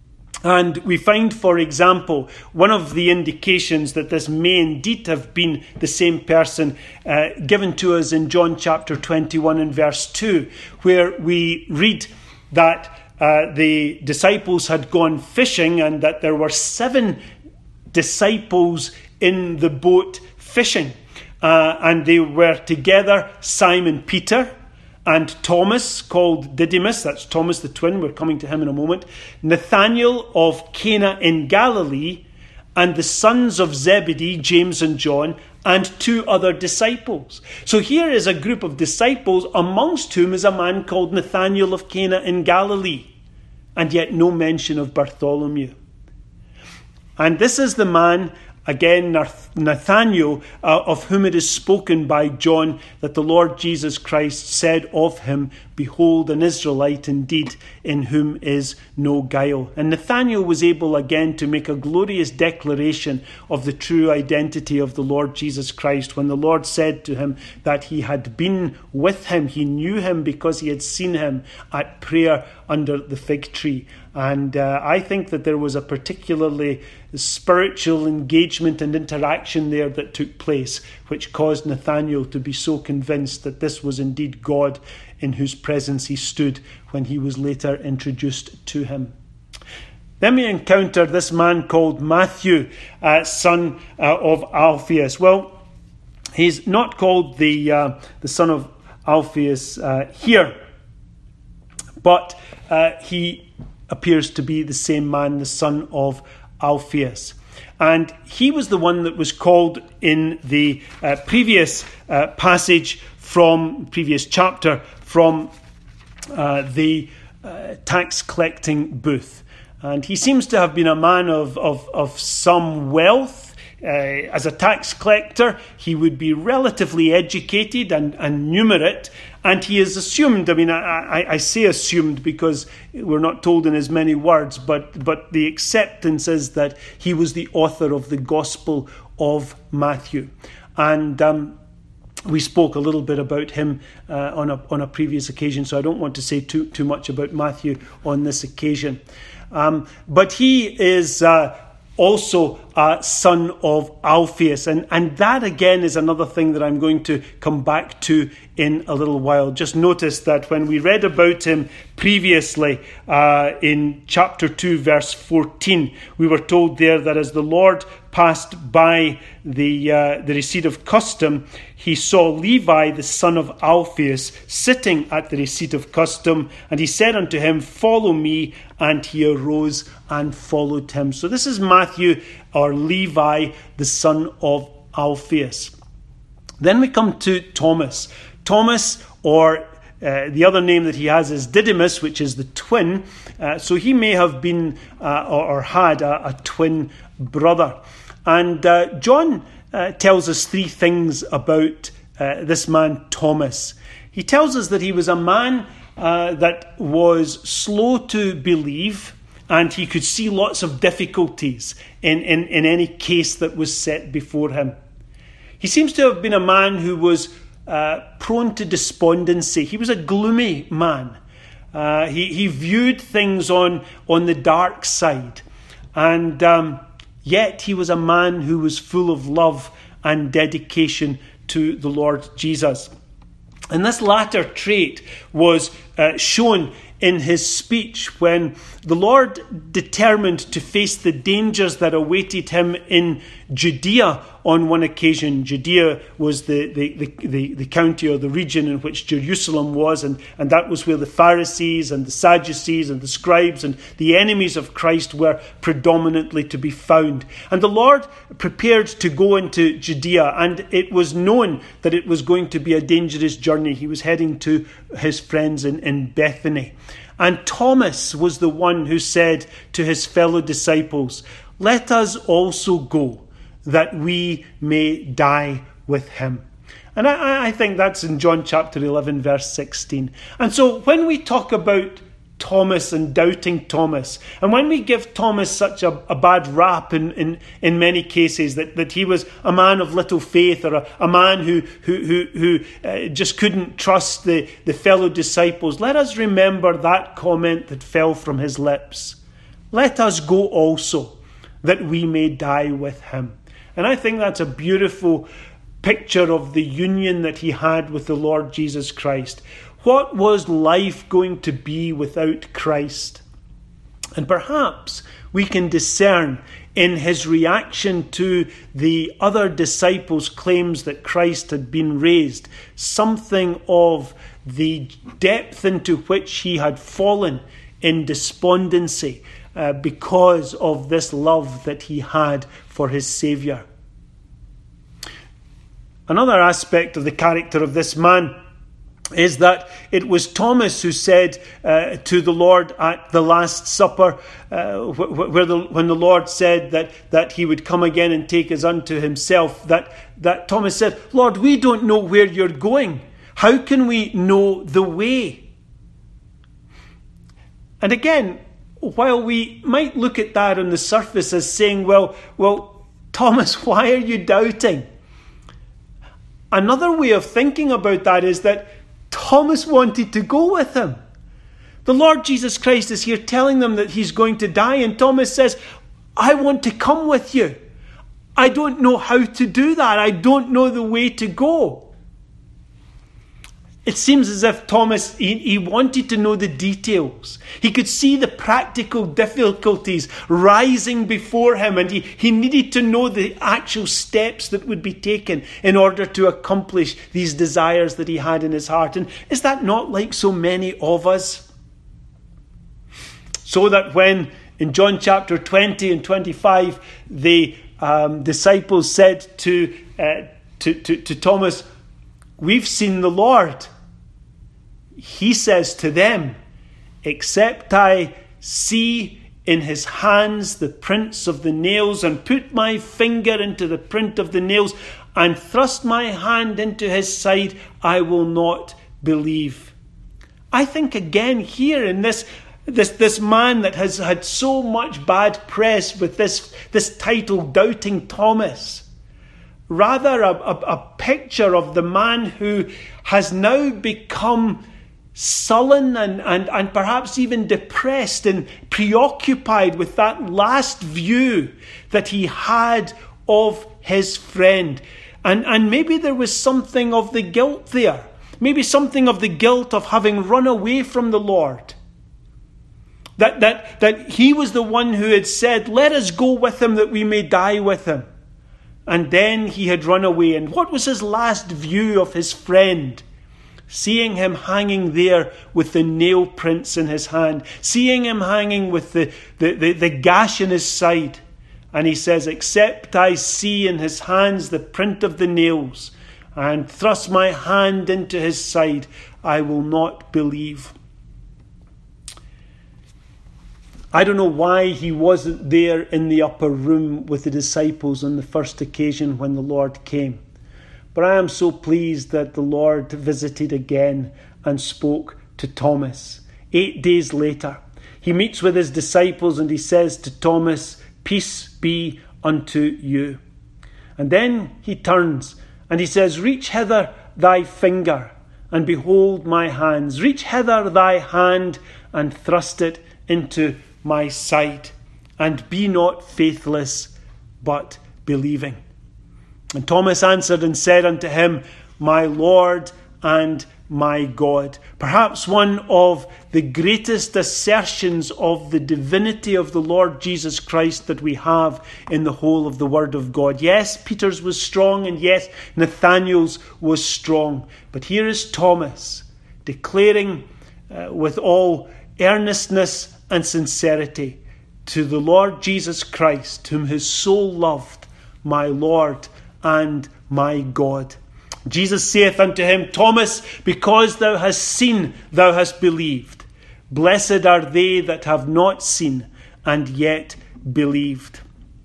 And we find, for example, one of the indications that this may indeed have been the same person uh, given to us in John chapter twenty-one and verse two, where we read that uh, the disciples had gone fishing and that there were seven disciples in the boat fishing. Uh, and they were together, Simon Peter, and Thomas, called Didymus, that's Thomas the twin, we're coming to him in a moment, Nathanael of Cana in Galilee, and the sons of Zebedee, James and John, and two other disciples. So here is a group of disciples, amongst whom is a man called Nathanael of Cana in Galilee, and yet no mention of Bartholomew. And this is the man, again, Nathanael, uh, of whom it is spoken by John that the Lord Jesus Christ said of him, "Behold, an Israelite indeed, in whom is no guile." And Nathanael was able again to make a glorious declaration of the true identity of the Lord Jesus Christ when the Lord said to him that he had been with him. He knew him because he had seen him at prayer under the fig tree. And uh, I think that there was a particularly spiritual engagement and interaction there that took place, which caused Nathanael to be so convinced that this was indeed God in whose presence he stood when he was later introduced to him. Then we encounter this man called Matthew, uh, son uh, of Alphaeus. Well, he's not called the, uh, the son of Alphaeus uh, here, but uh, he appears to be the same man, the son of Alphaeus. And he was the one that was called in the uh, previous uh, passage from, previous chapter, from uh, the uh, tax collecting booth. And he seems to have been a man of, of, of some wealth. Uh, as a tax collector, he would be relatively educated and, and numerate, and he is assumed, I mean, I, I, I say assumed because we're not told in as many words, but, but the acceptance is that he was the author of the Gospel of Matthew. And um, we spoke a little bit about him uh, on a on a previous occasion, so I don't want to say too, too much about Matthew on this occasion. Um, but he is... Uh, also a son of Alphaeus. And, and that again is another thing that I'm going to come back to in a little while. Just notice that when we read about him previously uh, in chapter two, verse fourteen, we were told there that as the Lord passed by the uh, the receipt of custom, he saw Levi, the son of Alphaeus, sitting at the receipt of custom, and he said unto him, Follow me, and he arose and followed him. So this is Matthew, or Levi, the son of Alphaeus. Then we come to Thomas. Thomas, or uh, the other name that he has is Didymus, which is the twin. Uh, so he may have been uh, or, or had a, a twin brother. And uh, John uh, tells us three things about uh, this man Thomas. He tells us that he was a man uh, that was slow to believe, and he could see lots of difficulties in, in, in any case that was set before him. He seems to have been a man who was uh, prone to despondency. He was a gloomy man. Uh, he, he viewed things on, on the dark side. And um, yet he was a man who was full of love and dedication to the Lord Jesus. And this latter trait was uh, shown in his speech when the Lord determined to face the dangers that awaited him in Judea on one occasion. Judea was the, the, the, the, the county or the region in which Jerusalem was, and, and that was where the Pharisees and the Sadducees and the scribes and the enemies of Christ were predominantly to be found. And the Lord prepared to go into Judea, and it was known that it was going to be a dangerous journey. He was heading to his friends in, in Bethany. And Thomas was the one who said to his fellow disciples, Let us also go, that we may die with him. And I, I think that's in John chapter eleven, verse sixteen. And so when we talk about Thomas and doubting Thomas, and when we give Thomas such a, a bad rap in, in, in many cases, that, that he was a man of little faith, or a, a man who who who, who uh, just couldn't trust the, the fellow disciples, let us remember that comment that fell from his lips. Let us go also, that we may die with him. And I think that's a beautiful picture of the union that he had with the Lord Jesus Christ. What was life going to be without Christ? And perhaps we can discern in his reaction to the other disciples' claims that Christ had been raised something of the depth into which he had fallen in despondency uh, because of this love that he had for his Saviour. Another aspect of the character of this man is that it was Thomas who said uh, to the Lord at the Last Supper, uh, wh- where the, when the Lord said that, that he would come again and take us unto himself, that, that Thomas said, Lord, we don't know where you're going. How can we know the way? And again, while we might look at that on the surface as saying, well, well, Thomas, why are you doubting? Another way of thinking about that is that Thomas wanted to go with him. The Lord Jesus Christ is here telling them that he's going to die, and Thomas says, I want to come with you. I don't know how to do that. I don't know the way to go. It seems as if Thomas, he, he wanted to know the details. He could see the practical difficulties rising before him, and he, he needed to know the actual steps that would be taken in order to accomplish these desires that he had in his heart. And is that not like so many of us? So that when in John chapter twenty and twenty-five, the um, disciples said to, uh, to, to, to Thomas, we've seen the Lord. He says to them, except I see in his hands the prints of the nails, and put my finger into the print of the nails, and thrust my hand into his side, I will not believe. I think again here in this this this man that has had so much bad press with this, this title, Doubting Thomas, rather a, a, a picture of the man who has now become sullen and, and, and perhaps even depressed and preoccupied with that last view that he had of his friend. And, and maybe there was something of the guilt there. Maybe something of the guilt of having run away from the Lord. That, that, that he was the one who had said, let us go with him that we may die with him. And then he had run away. And what was his last view of his friend? Seeing him hanging there with the nail prints in his hand. Seeing him hanging with the, the, the, the gash in his side. And he says, except I see in his hands the print of the nails, and thrust my hand into his side, I will not believe. I don't know why he wasn't there in the upper room with the disciples on the first occasion when the Lord came. But I am so pleased that the Lord visited again and spoke to Thomas. Eight days later, he meets with his disciples and he says to Thomas, peace be unto you. And then he turns and he says, reach hither thy finger and behold my hands. Reach hither thy hand and thrust it into my side. And be not faithless, but believing. And Thomas answered and said unto him, my Lord and my God. Perhaps one of the greatest assertions of the divinity of the Lord Jesus Christ that we have in the whole of the Word of God. Yes, Peter's was strong, and yes, Nathanael's was strong. But here is Thomas declaring uh, with all earnestness and sincerity to the Lord Jesus Christ, whom his soul loved, my Lord and my God. Jesus saith unto him, Thomas, because thou hast seen, thou hast believed. Blessed are they that have not seen and yet believed.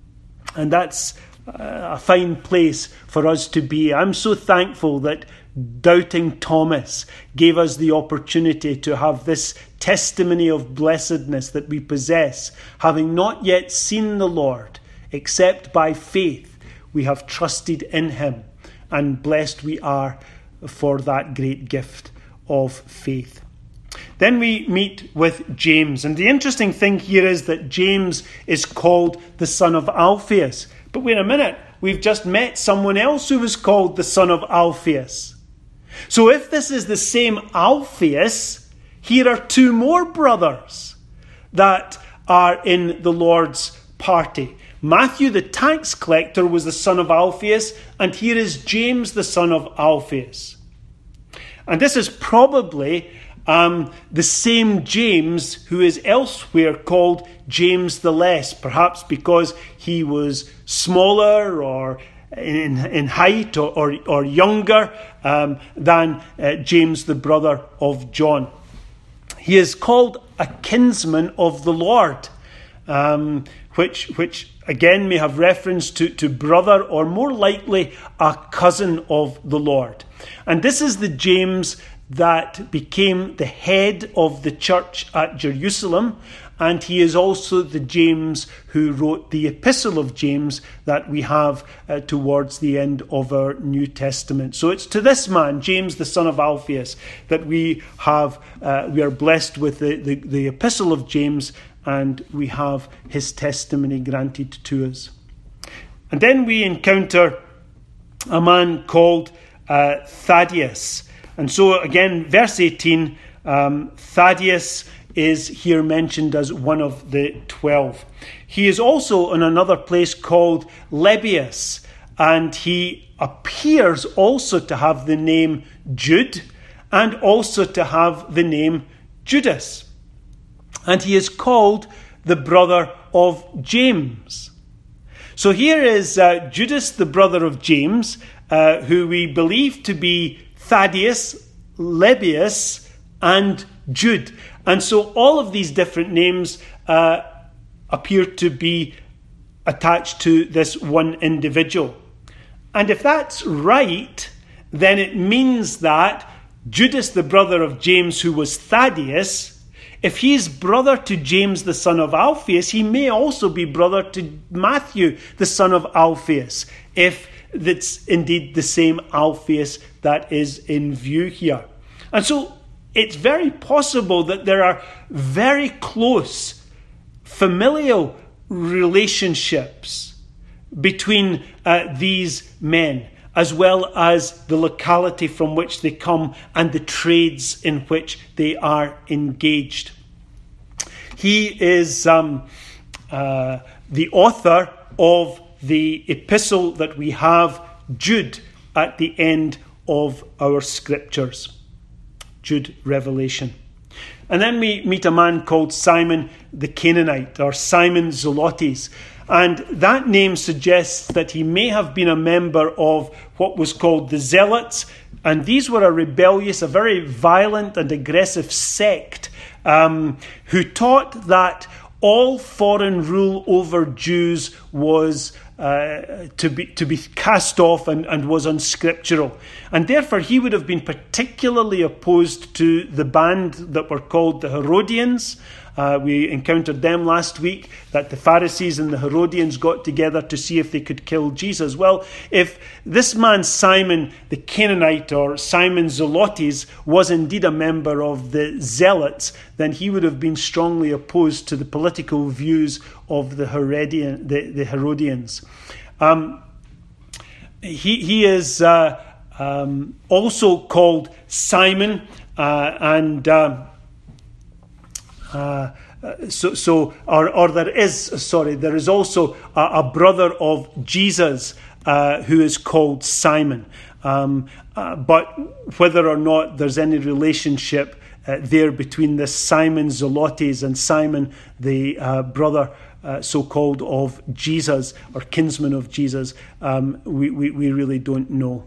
And that's a fine place for us to be. I'm so thankful that doubting Thomas gave us the opportunity to have this testimony of blessedness that we possess, having not yet seen the Lord, except by faith we have trusted in him. And blessed we are for that great gift of faith. Then we meet with James. And the interesting thing here is that James is called the son of Alphaeus. But wait a minute, we've just met someone else who was called the son of Alphaeus. So if this is the same Alphaeus, here are two more brothers that are in the Lord's party. Matthew, the tax collector, was the son of Alphaeus, and here is James, the son of Alphaeus. And this is probably um, the same James who is elsewhere called James the Less, perhaps because he was smaller or in, in height or, or, or younger um, than uh, James, the brother of John. He is called a kinsman of the Lord, um, which which again may have reference to, to brother, or more likely a cousin of the Lord. And this is the James that became the head of the church at Jerusalem, and he is also the James who wrote the Epistle of James that we have uh, towards the end of our New Testament. So it's to this man, James the son of Alphaeus, that we have uh, we are blessed with the, the, the Epistle of James, and we have his testimony granted to us. And then we encounter a man called uh, Thaddeus. And so again, verse eighteen, um, Thaddeus is here mentioned as one of the twelve. He is also in another place called Lebbaeus, and he appears also to have the name Jude and also to have the name Judas. And he is called the brother of James. So here is uh, Judas, the brother of James, uh, who we believe to be Thaddeus, Lebbaeus, and Jude. And so all of these different names uh, appear to be attached to this one individual. And if that's right, then it means that Judas, the brother of James, who was Thaddeus, if he is brother to James, the son of Alphaeus, he may also be brother to Matthew, the son of Alphaeus, if that's indeed the same Alphaeus that is in view here. And so it's very possible that there are very close familial relationships between uh, these men, as well as the locality from which they come and the trades in which they are engaged. He is um, uh, the author of the epistle that we have, Jude, at the end of our scriptures. Jude, Revelation. And then we meet a man called Simon the Canaanite, or Simon Zelotes. And that name suggests that he may have been a member of what was called the Zealots. And these were a rebellious, a very violent and aggressive sect um, who taught that all foreign rule over Jews was uh, to be to be cast off and, and was unscriptural. And therefore he would have been particularly opposed to the band that were called the Herodians. Uh, we encountered them last week, that the Pharisees and the Herodians got together to see if they could kill Jesus. Well, if this man Simon the Canaanite, or Simon Zelotes, was indeed a member of the Zealots, then he would have been strongly opposed to the political views of the, Herodian, the, the Herodians. Um, he, he is uh, um, also called Simon, uh, and... Uh, Uh, so, so or, or there is, sorry, there is also a, a brother of Jesus uh, who is called Simon. Um, uh, but whether or not there's any relationship uh, there between this Simon Zelotes and Simon, the uh, brother, uh, so-called, of Jesus, or kinsman of Jesus, um, we, we, we really don't know.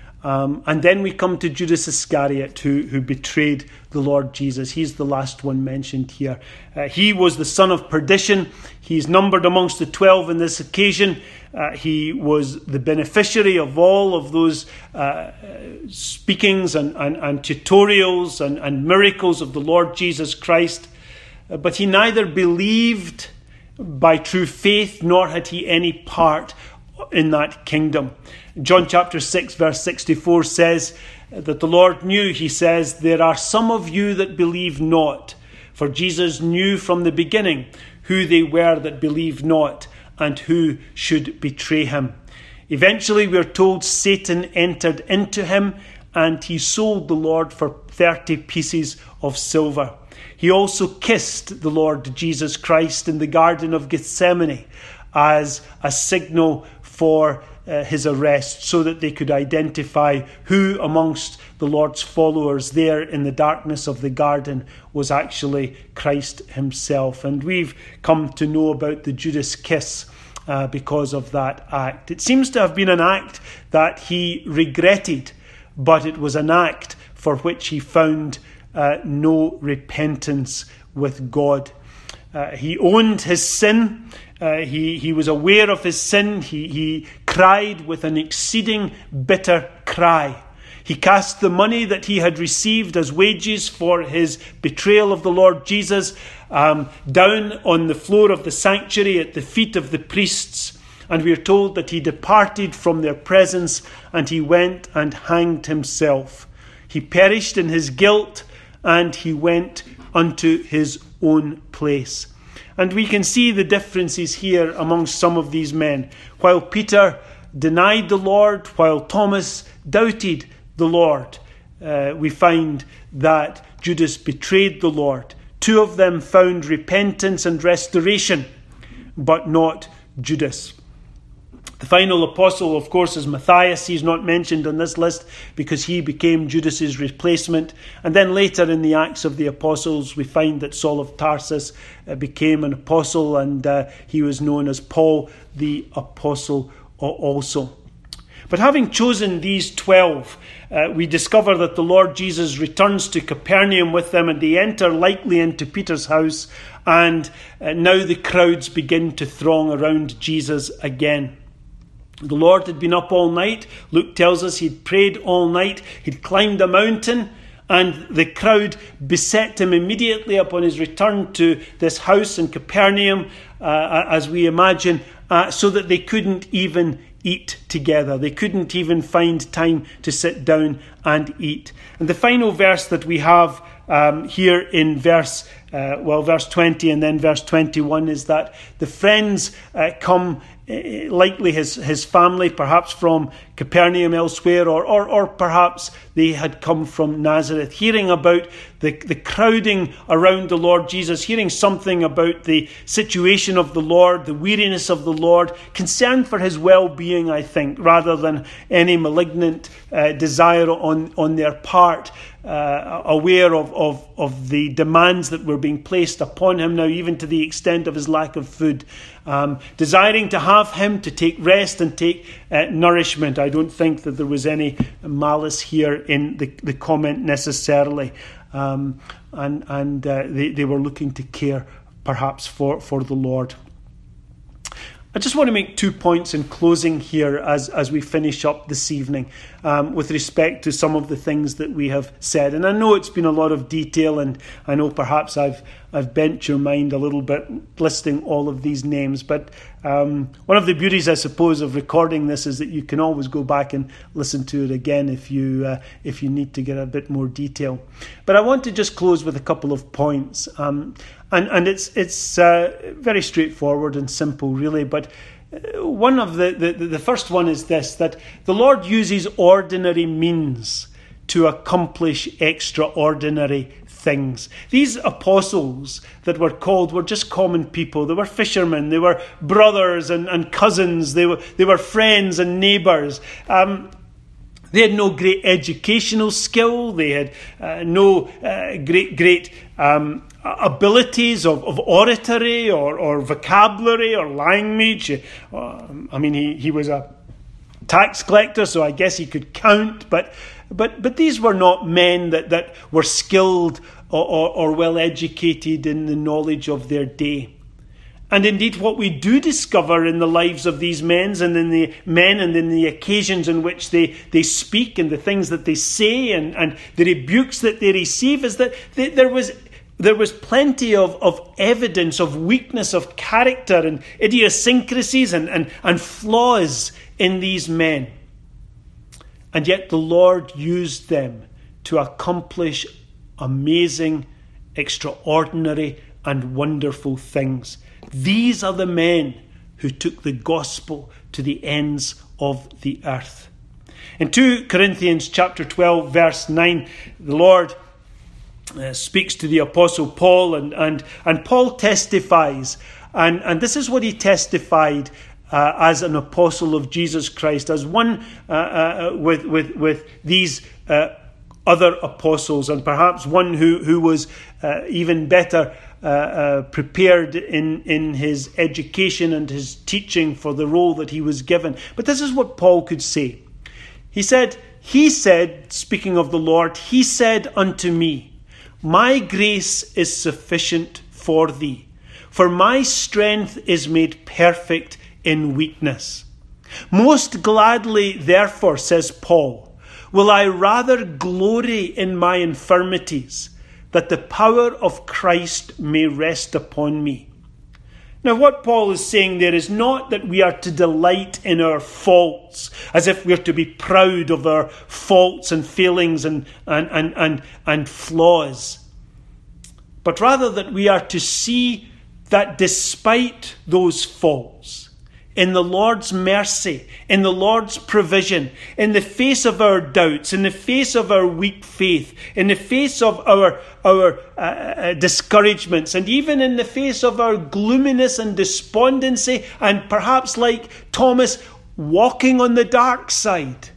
Um, and then we come to Judas Iscariot, who, who betrayed the Lord Jesus. He's the last one mentioned here. Uh, he was the son of perdition. He's numbered amongst the twelve on this occasion. Uh, he was the beneficiary of all of those uh, speakings and, and, and tutorials and, and miracles of the Lord Jesus Christ. Uh, but he neither believed by true faith, nor had he any part in that kingdom. John chapter six verse sixty-four says that the Lord knew, he says, there are some of you that believe not. For Jesus knew from the beginning who they were that believed not and who should betray him. Eventually, we're told Satan entered into him and he sold the Lord for thirty pieces of silver. He also kissed the Lord Jesus Christ in the Garden of Gethsemane as a signal for uh, his arrest, so that they could identify who amongst the Lord's followers there in the darkness of the garden was actually Christ himself. And we've come to know about the Judas kiss uh, because of that act. It seems to have been an act that he regretted, but it was an act for which he found uh, no repentance with God. Uh, he owned his sin. Uh, he, he was aware of his sin. He, he cried with an exceeding bitter cry. He cast the money that he had received as wages for his betrayal of the Lord Jesus um, down on the floor of the sanctuary at the feet of the priests. And we are told that he departed from their presence and he went and hanged himself. He perished in his guilt and he went unto his own place. And we can see the differences here amongst some of these men. While Peter denied the Lord, while Thomas doubted the Lord, uh, we find that Judas betrayed the Lord. Two of them found repentance and restoration, but not Judas. The final apostle, of course, is Matthias. He's not mentioned on this list because he became Judas's replacement. And then later in the Acts of the Apostles, we find that Saul of Tarsus uh, became an apostle, and uh, he was known as Paul the Apostle also. But having chosen these twelve, uh, we discover that the Lord Jesus returns to Capernaum with them, and they enter likely into Peter's house, and uh, now the crowds begin to throng around Jesus again. The Lord had been up all night. Luke tells us he'd prayed all night. He'd climbed a mountain, and the crowd beset him immediately upon his return to this house in Capernaum, uh, as we imagine, uh, so that they couldn't even eat together. They couldn't even find time to sit down and eat. And the final verse that we have um, here in verse uh, well, verse twenty and then verse twenty-one is that the friends uh, come, uh, likely his his family, perhaps from Capernaum elsewhere, or or, or perhaps they had come from Nazareth, hearing about the, the crowding around the Lord Jesus, hearing something about the situation of the Lord, the weariness of the Lord, concern for his well-being, I think, rather than any malignant uh, desire on, on their part, uh, aware of, of, of the demands that were being placed upon him now, even to the extent of his lack of food, um, desiring to have him to take rest and take uh, nourishment. I don't think that there was any malice here in the, the comment necessarily. Um, and and uh, they, they were looking to care perhaps for, for the Lord. I just want to make two points in closing here as, as we finish up this evening um, with respect to some of the things that we have said. And I know it's been a lot of detail, and I know perhaps I've I've bent your mind a little bit listing all of these names. But um, one of the beauties, I suppose, of recording this is that you can always go back and listen to it again if you uh, if you need to get a bit more detail. But I want to just close with a couple of points. Um, And and it's it's uh, very straightforward and simple, really. But one of the, the, the first one is this, that the Lord uses ordinary means to accomplish extraordinary things. These apostles that were called were just common people. They were fishermen. They were brothers and, and cousins. They were they were friends and neighbours. Um, They had no great educational skill. They had uh, no uh, great, great um, abilities of, of oratory or, or vocabulary or language. Uh, I mean, he, he was a tax collector, so I guess he could count. But but but these were not men that, that were skilled or, or, or well educated in the knowledge of their day. And indeed, what we do discover in the lives of these men and in the men and in the occasions in which they, they speak and the things that they say and, and the rebukes that they receive is that they, there was there was plenty of, of evidence of weakness of character and idiosyncrasies and, and, and flaws in these men. And yet the Lord used them to accomplish amazing, extraordinary and wonderful things. These are the men who took the gospel to the ends of the earth. In Second Corinthians chapter twelve, verse nine, the Lord uh, speaks to the Apostle Paul, and, and, and Paul testifies. And, and this is what he testified uh, as an apostle of Jesus Christ, as one uh, uh, with, with, with these uh, other apostles, and perhaps one who, who was uh, even better Uh, uh, prepared in, in his education and his teaching for the role that he was given. But this is what Paul could say. He said, He said, speaking of the Lord, He said unto me, My grace is sufficient for thee, for my strength is made perfect in weakness. Most gladly, therefore, says Paul, will I rather glory in my infirmities, that the power of Christ may rest upon me. Now, what Paul is saying there is not that we are to delight in our faults, as if we are to be proud of our faults and failings and, and, and, and, and flaws, but rather that we are to see that despite those faults, in the Lord's mercy, in the Lord's provision, in the face of our doubts, in the face of our weak faith, in the face of our, our uh, discouragements, and even in the face of our gloominess and despondency, and perhaps like Thomas, walking on the dark side.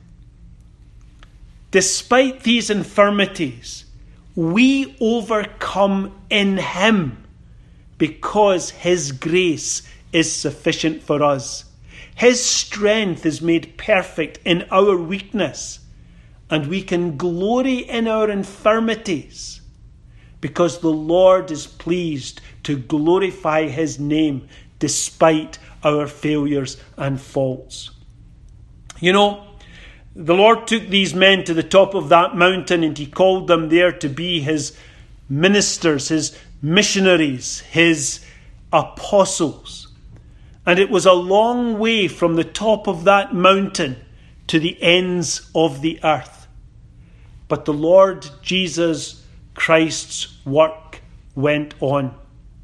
Despite these infirmities, we overcome in Him because His grace is sufficient for us. His strength is made perfect in our weakness, and we can glory in our infirmities because the Lord is pleased to glorify His name despite our failures and faults. You know, the Lord took these men to the top of that mountain, and He called them there to be His ministers, His missionaries, His apostles. And it was a long way from the top of that mountain to the ends of the earth. But the Lord Jesus Christ's work went on.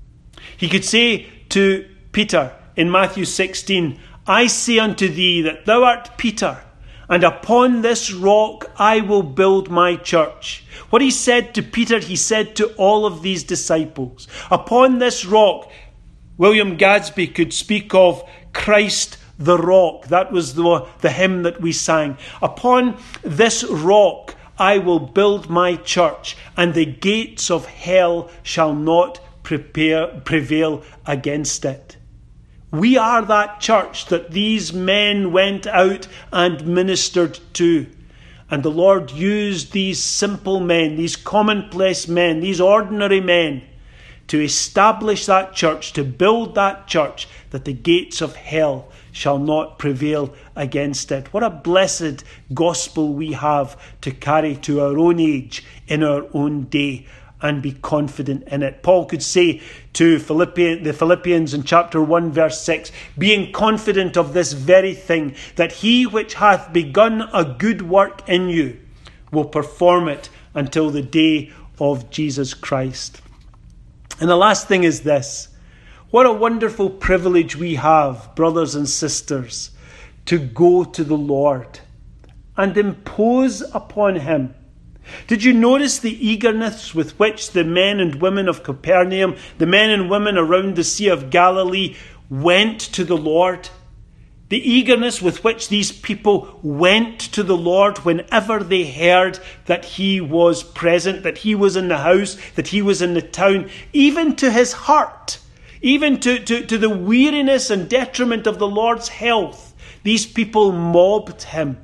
He could say to Peter in Matthew sixteen, I say unto thee that thou art Peter, and upon this rock I will build my church. What he said to Peter, he said to all of these disciples. Upon this rock, William Gadsby could speak of Christ the rock. That was the, the hymn that we sang. Upon this rock I will build my church, and the gates of hell shall not prepare, prevail against it. We are that church that these men went out and ministered to. And the Lord used these simple men, these commonplace men, these ordinary men, to establish that church, to build that church, that the gates of hell shall not prevail against it. What a blessed gospel we have to carry to our own age, in our own day, and be confident in it. Paul could say to Philippians, the Philippians in chapter one verse six, being confident of this very thing, that he which hath begun a good work in you will perform it until the day of Jesus Christ. And the last thing is this. What a wonderful privilege we have, brothers and sisters, to go to the Lord and impose upon him. Did you notice the eagerness with which the men and women of Capernaum, the men and women around the Sea of Galilee, went to the Lord? The eagerness with which these people went to the Lord whenever they heard that he was present, that he was in the house, that he was in the town, even to his hurt, even to, to, to the weariness and detriment of the Lord's health. These people mobbed him.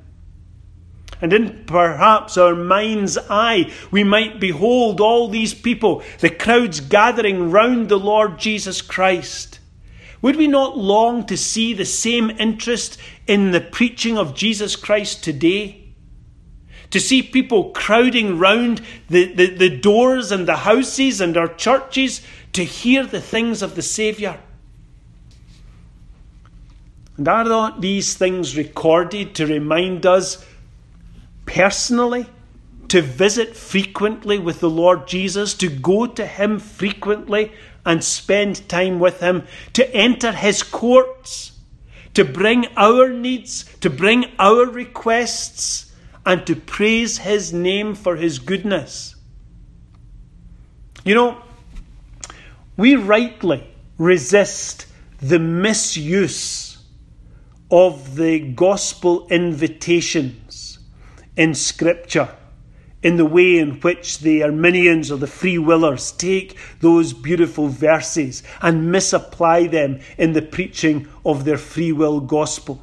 And in perhaps our mind's eye, we might behold all these people, the crowds gathering round the Lord Jesus Christ. Would we not long to see the same interest in the preaching of Jesus Christ today? To see people crowding round the, the, the doors and the houses and our churches to hear the things of the Saviour? And are not these things recorded to remind us personally to visit frequently with the Lord Jesus, to go to him frequently and spend time with him, to enter his courts, to bring our needs, to bring our requests, and to praise his name for his goodness? You know, we rightly resist the misuse of the gospel invitations in Scripture, in the way in which the Arminians or the Free Willers take those beautiful verses and misapply them in the preaching of their free will gospel.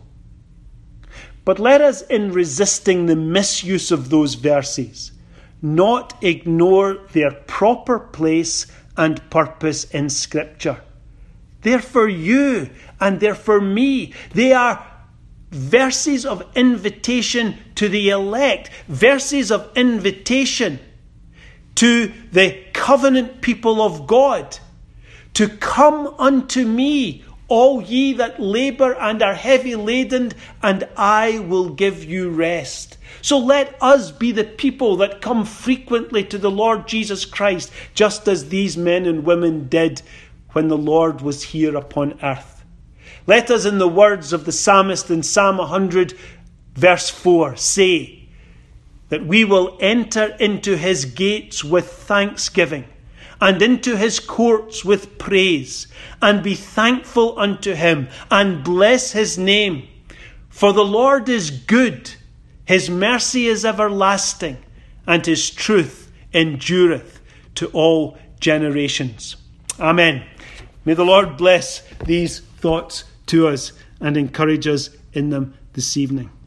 But let us, in resisting the misuse of those verses, not ignore their proper place and purpose in Scripture. They're for you and they're for me. They are verses of invitation to the elect, verses of invitation to the covenant people of God, to come unto me, all ye that labour and are heavy laden, and I will give you rest. So let us be the people that come frequently to the Lord Jesus Christ, just as these men and women did when the Lord was here upon earth. Let us, in the words of the psalmist in Psalm one hundred, verse four, say that we will enter into his gates with thanksgiving, and into his courts with praise, and be thankful unto him, and bless his name. For the Lord is good, his mercy is everlasting, and his truth endureth to all generations. Amen. May the Lord bless these thoughts to us and encourage us in them this evening.